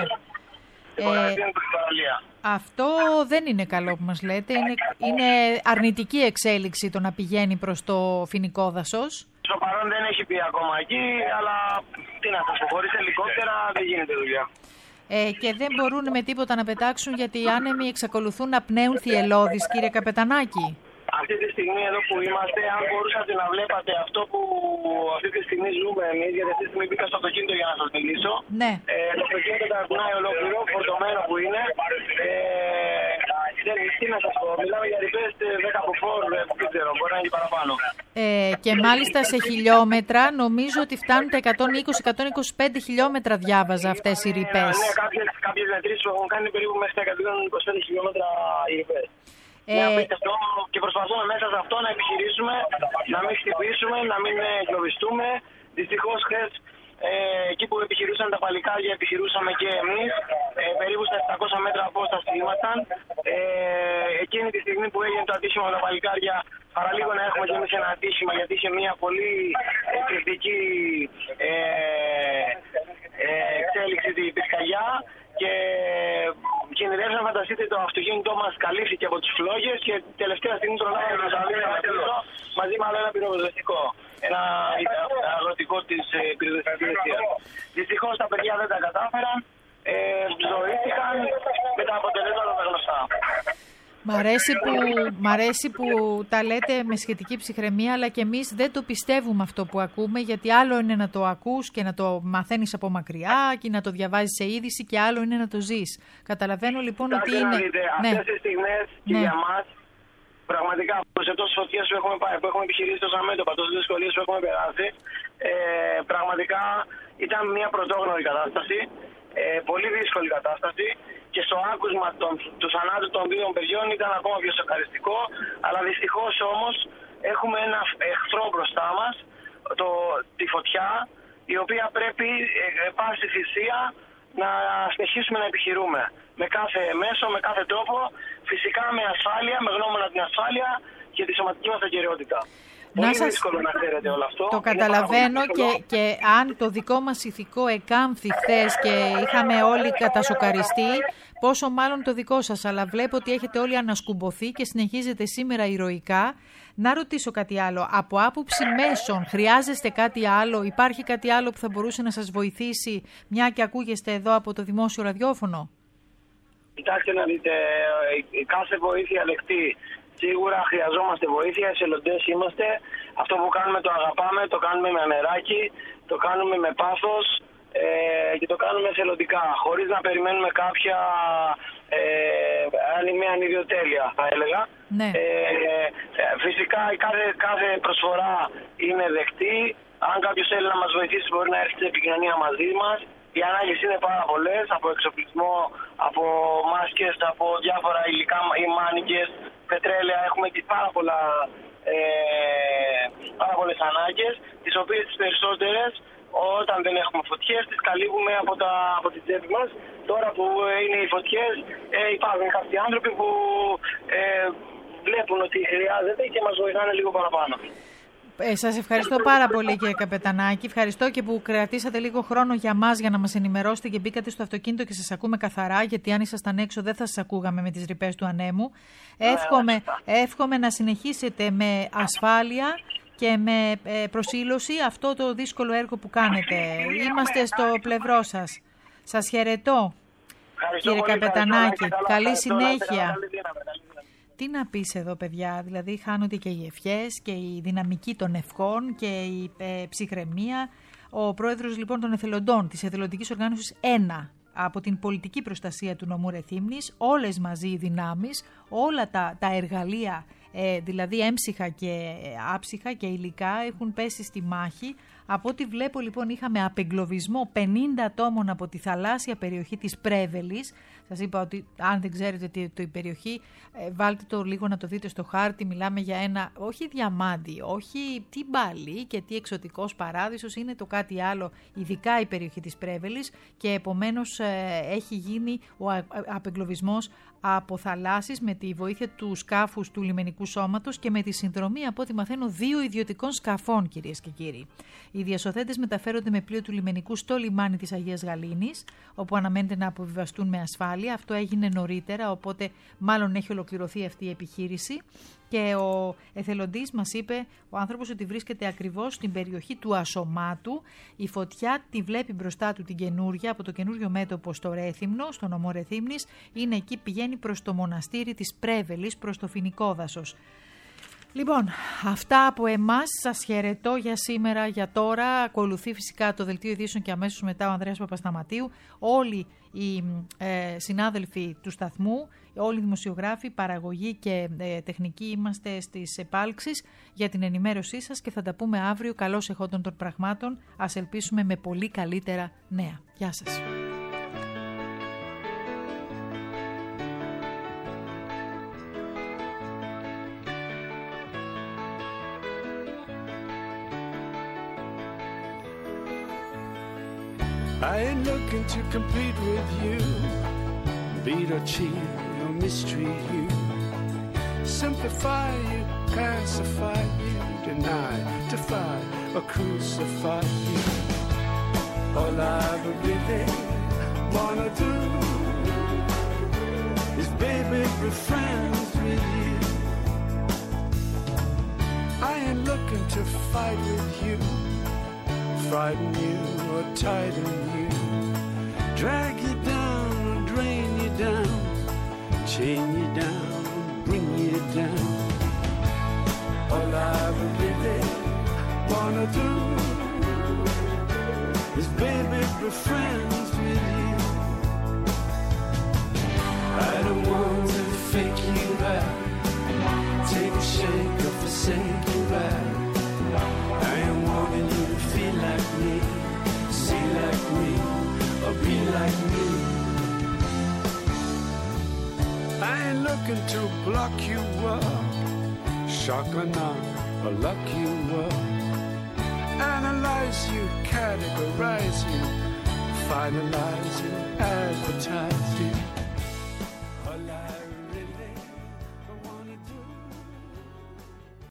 S2: Αυτό δεν είναι καλό που μας λέτε. Είναι αρνητική εξέλιξη το να πηγαίνει προς το φοινικό δάσος.
S9: Στο παρόν δεν έχει πει ακόμα εκεί, αλλά τι να σας πω, χωρίς ελικόπτερα δεν γίνεται δουλειά.
S2: Και δεν μπορούν με τίποτα να πετάξουν γιατί οι άνεμοι εξακολουθούν να πνέουν θυελλώδεις, κύριε Καπετανάκη.
S9: Αυτή τη στιγμή εδώ που είμαστε, αν μπορούσατε να βλέπατε αυτό που αυτή τη στιγμή ζούμε εμείς, γιατί αυτή τη στιγμή μπήκα στο αυτοκίνητο για να σας μιλήσω.
S2: Ναι.
S9: Το αυτοκίνητο ταρκουνάει ολόκληρο, φορτωμένο που είναι. Τι να σας πω, μιλάμε για ρηπές 10 από 4, δεν ξέρω, μπορεί να είναι παραπάνω.
S2: Και μάλιστα σε χιλιόμετρα, νομίζω ότι φτάνουν τα 120-125 χιλιόμετρα, διάβαζα αυτές οι ρηπές.
S9: Ναι, κάποιες μετρήσεις που έχουν κάνει περίπου μέχρι τα 125 χιλιόμετρα οι ρηπές. Και προσπαθούμε μέσα σε αυτό να επιχειρήσουμε, να μην χτυπήσουμε, να μην εγκλωβιστούμε. Δυστυχώς χθες εκεί που επιχειρούσαν τα παλικάρια επιχειρούσαμε και εμείς, περίπου στα 700 μέτρα απόσταση ήμασταν. Εκείνη τη στιγμή που έγινε το ατύχημα με τα παλικάρια, παραλίγο να έχουμε και εμείς ένα ατύχημα, γιατί είχε μια πολύ κριτική εξέλιξη την πυρκαγιά και κινδυνεύει να φανταστείτε το αυτοκίνητό μας καλύφθηκε από τις φλόγες και τελευταία στιγμή προλάβαμε να μαζί με άλλο ένα πυροσβεστικό. Ένα αγροτικό της πυροσβεστικής αιστείας. Δυστυχώς τα παιδιά δεν τα κατάφεραν, ζωήθηκαν με τα αποτελέσματα τα γνωστά.
S2: Μ' αρέσει που τα λέτε με σχετική ψυχραιμία, αλλά και εμείς δεν το πιστεύουμε αυτό που ακούμε, γιατί άλλο είναι να το ακούς και να το μαθαίνεις από μακριά και να το διαβάζεις σε είδηση και άλλο είναι να το ζεις. Καταλαβαίνω λοιπόν ότι είναι...
S9: Αυτές τις στιγμές και για μας, πραγματικά, σε τόσες φωτιές που έχουμε πάει, που έχουμε επιχειρήσει τόσα μέτωπα, τόσες δυσκολίες που έχουμε περάσει, πραγματικά ήταν μια πρωτόγνωρη κατάσταση, πολύ δύσκολη κατάσταση. Και στο άκουσμα του θανάτου των 2 παιδιών ήταν ακόμα πιο σοκαριστικό, αλλά δυστυχώς όμως έχουμε ένα εχθρό μπροστά μας, τη φωτιά, η οποία πρέπει πάση θυσία να συνεχίσουμε να επιχειρούμε. Με κάθε μέσο, με κάθε τρόπο, φυσικά με ασφάλεια, με γνώμονα την ασφάλεια και τη σωματική μας ακεραιότητα. Πολύ δύσκολο να ξέρετε όλο αυτό.
S2: Το καταλαβαίνω και αν το δικό μας ηθικό εκάμφθη χθες και είχαμε όλοι κατασοκαριστεί, πόσο μάλλον το δικό σας. Αλλά βλέπω ότι έχετε όλοι ανασκουμποθεί και συνεχίζετε σήμερα ηρωικά. Να ρωτήσω κάτι άλλο. Από άποψη μέσων, χρειάζεστε κάτι άλλο, υπάρχει κάτι άλλο που θα μπορούσε να σας βοηθήσει, μια και ακούγεστε εδώ από το δημόσιο ραδιόφωνο?
S9: Κοιτάξτε να δείτε, κάθε βοήθεια δεκτή. Σίγουρα χρειαζόμαστε βοήθεια, εθελοντές είμαστε. Αυτό που κάνουμε το αγαπάμε, το κάνουμε με νεράκι, το κάνουμε με πάθος και το κάνουμε εθελοντικά, χωρίς να περιμένουμε κάποια μια ανιδιοτέλεια, θα έλεγα.
S2: Ναι.
S9: Φυσικά κάθε προσφορά είναι δεκτή. Αν κάποιος θέλει να μας βοηθήσει μπορεί να έρθει στην επικοινωνία μαζί μας. Οι ανάγκες είναι πάρα πολλές, από εξοπλισμό, από μάσκες, από διάφορα υλικά, οι μάνικες, πετρέλαια. Έχουμε και πάρα πολλές ανάγκες, τις οποίες τις περισσότερες όταν δεν έχουμε φωτιές τις καλύπτουμε από τη τσέπη μας. Τώρα που είναι οι φωτιές υπάρχουν κάποιοι άνθρωποι που βλέπουν ότι χρειάζεται και μας βοηθάνε λίγο παραπάνω.
S2: Σας ευχαριστώ πάρα πολύ, κύριε Καπετανάκη. Ευχαριστώ και που κρατήσατε λίγο χρόνο για μας για να μας ενημερώσετε και μπήκατε στο αυτοκίνητο και σας ακούμε καθαρά, γιατί αν ήσασταν έξω δεν θα σας ακούγαμε με τις ρηπές του ανέμου. Εύχομαι να συνεχίσετε με ασφάλεια και με προσήλωση αυτό το δύσκολο έργο που κάνετε. Είμαστε στο πλευρό σας. Σας χαιρετώ, κύριε Καπετανάκη. Καλή συνέχεια. Τι να πεις εδώ, παιδιά, δηλαδή χάνονται και οι ευχές και η δυναμική των ευχών και η ψυχραιμία. Ο πρόεδρος λοιπόν των εθελοντών της εθελοντικής οργάνωσης 1 από την πολιτική προστασία του νομού Ρεθύμνης, όλες μαζί οι δυνάμεις, όλα τα εργαλεία, δηλαδή έμψυχα και άψυχα και υλικά έχουν πέσει στη μάχη. Από ό,τι βλέπω λοιπόν είχαμε απεγκλωβισμό 50 ατόμων από τη θαλάσσια περιοχή της Πρέβελης. Σας είπα ότι αν δεν ξέρετε την περιοχή, βάλτε το λίγο να το δείτε στο χάρτη. Μιλάμε για ένα όχι διαμάντι, όχι τι μπαλί και τι εξωτικός παράδεισος, είναι το κάτι άλλο, ειδικά η περιοχή της Πρέβελης, και επομένως έχει γίνει ο απεγκλωβισμός από θαλάσσης με τη βοήθεια του σκάφους του λιμενικού σώματος και με τη συνδρομή, από ό,τι μαθαίνω, 2 ιδιωτικών σκαφών, κυρίες και κύριοι. Οι διασωθέντες μεταφέρονται με πλοίο του λιμενικού στο λιμάνι της Αγίας Γαλήνης, όπου αναμένεται να αποβιβαστούν με ασφάλεια. Αυτό έγινε νωρίτερα, οπότε μάλλον έχει ολοκληρωθεί αυτή η επιχείρηση. Και ο εθελοντής μας είπε, ο άνθρωπος, ότι βρίσκεται ακριβώς στην περιοχή του Ασωμάτου. Η φωτιά τη βλέπει μπροστά του την καινούρια, από το καινούριο μέτωπο στο Ρέθυμνο, στο νομό Ρεθύμνης. Είναι εκεί, πηγαίνει προς το μοναστήρι της Πρέβελης, προς το Φοινικόδασος. Λοιπόν, αυτά από εμάς. Σας χαιρετώ για σήμερα, για τώρα. Ακολουθεί φυσικά το Δελτίο Ειδήσεων και αμέσως μετά ο Ανδρέας Παπασταματίου. Όλοι οι συνάδελφοι του σταθμού, όλοι οι δημοσιογράφοι, παραγωγή και τεχνικοί είμαστε στις επάλξεις για την ενημέρωσή σας και θα τα πούμε αύριο. Καλώς εχόντων των πραγμάτων. Ας ελπίσουμε με πολύ καλύτερα νέα. Γεια σας.
S10: I ain't looking to compete with you, beat or cheat or mistreat you, simplify you, pacify you, deny, defy or crucify you. All I really wanna do is, baby, be friends with you. I ain't looking to fight with you, frighten you or tighten you, drag you down or drain you down, chain you down, bring you down. All I really wanna do is, baby, be friends with you. I don't want to fake you out, take a shake or forsake you out. I ain't wanting you to feel like me, see like me, or be like me. I ain't looking to block you up, shock or not, or luck you up, analyze you, categorize you, finalize you, advertise you.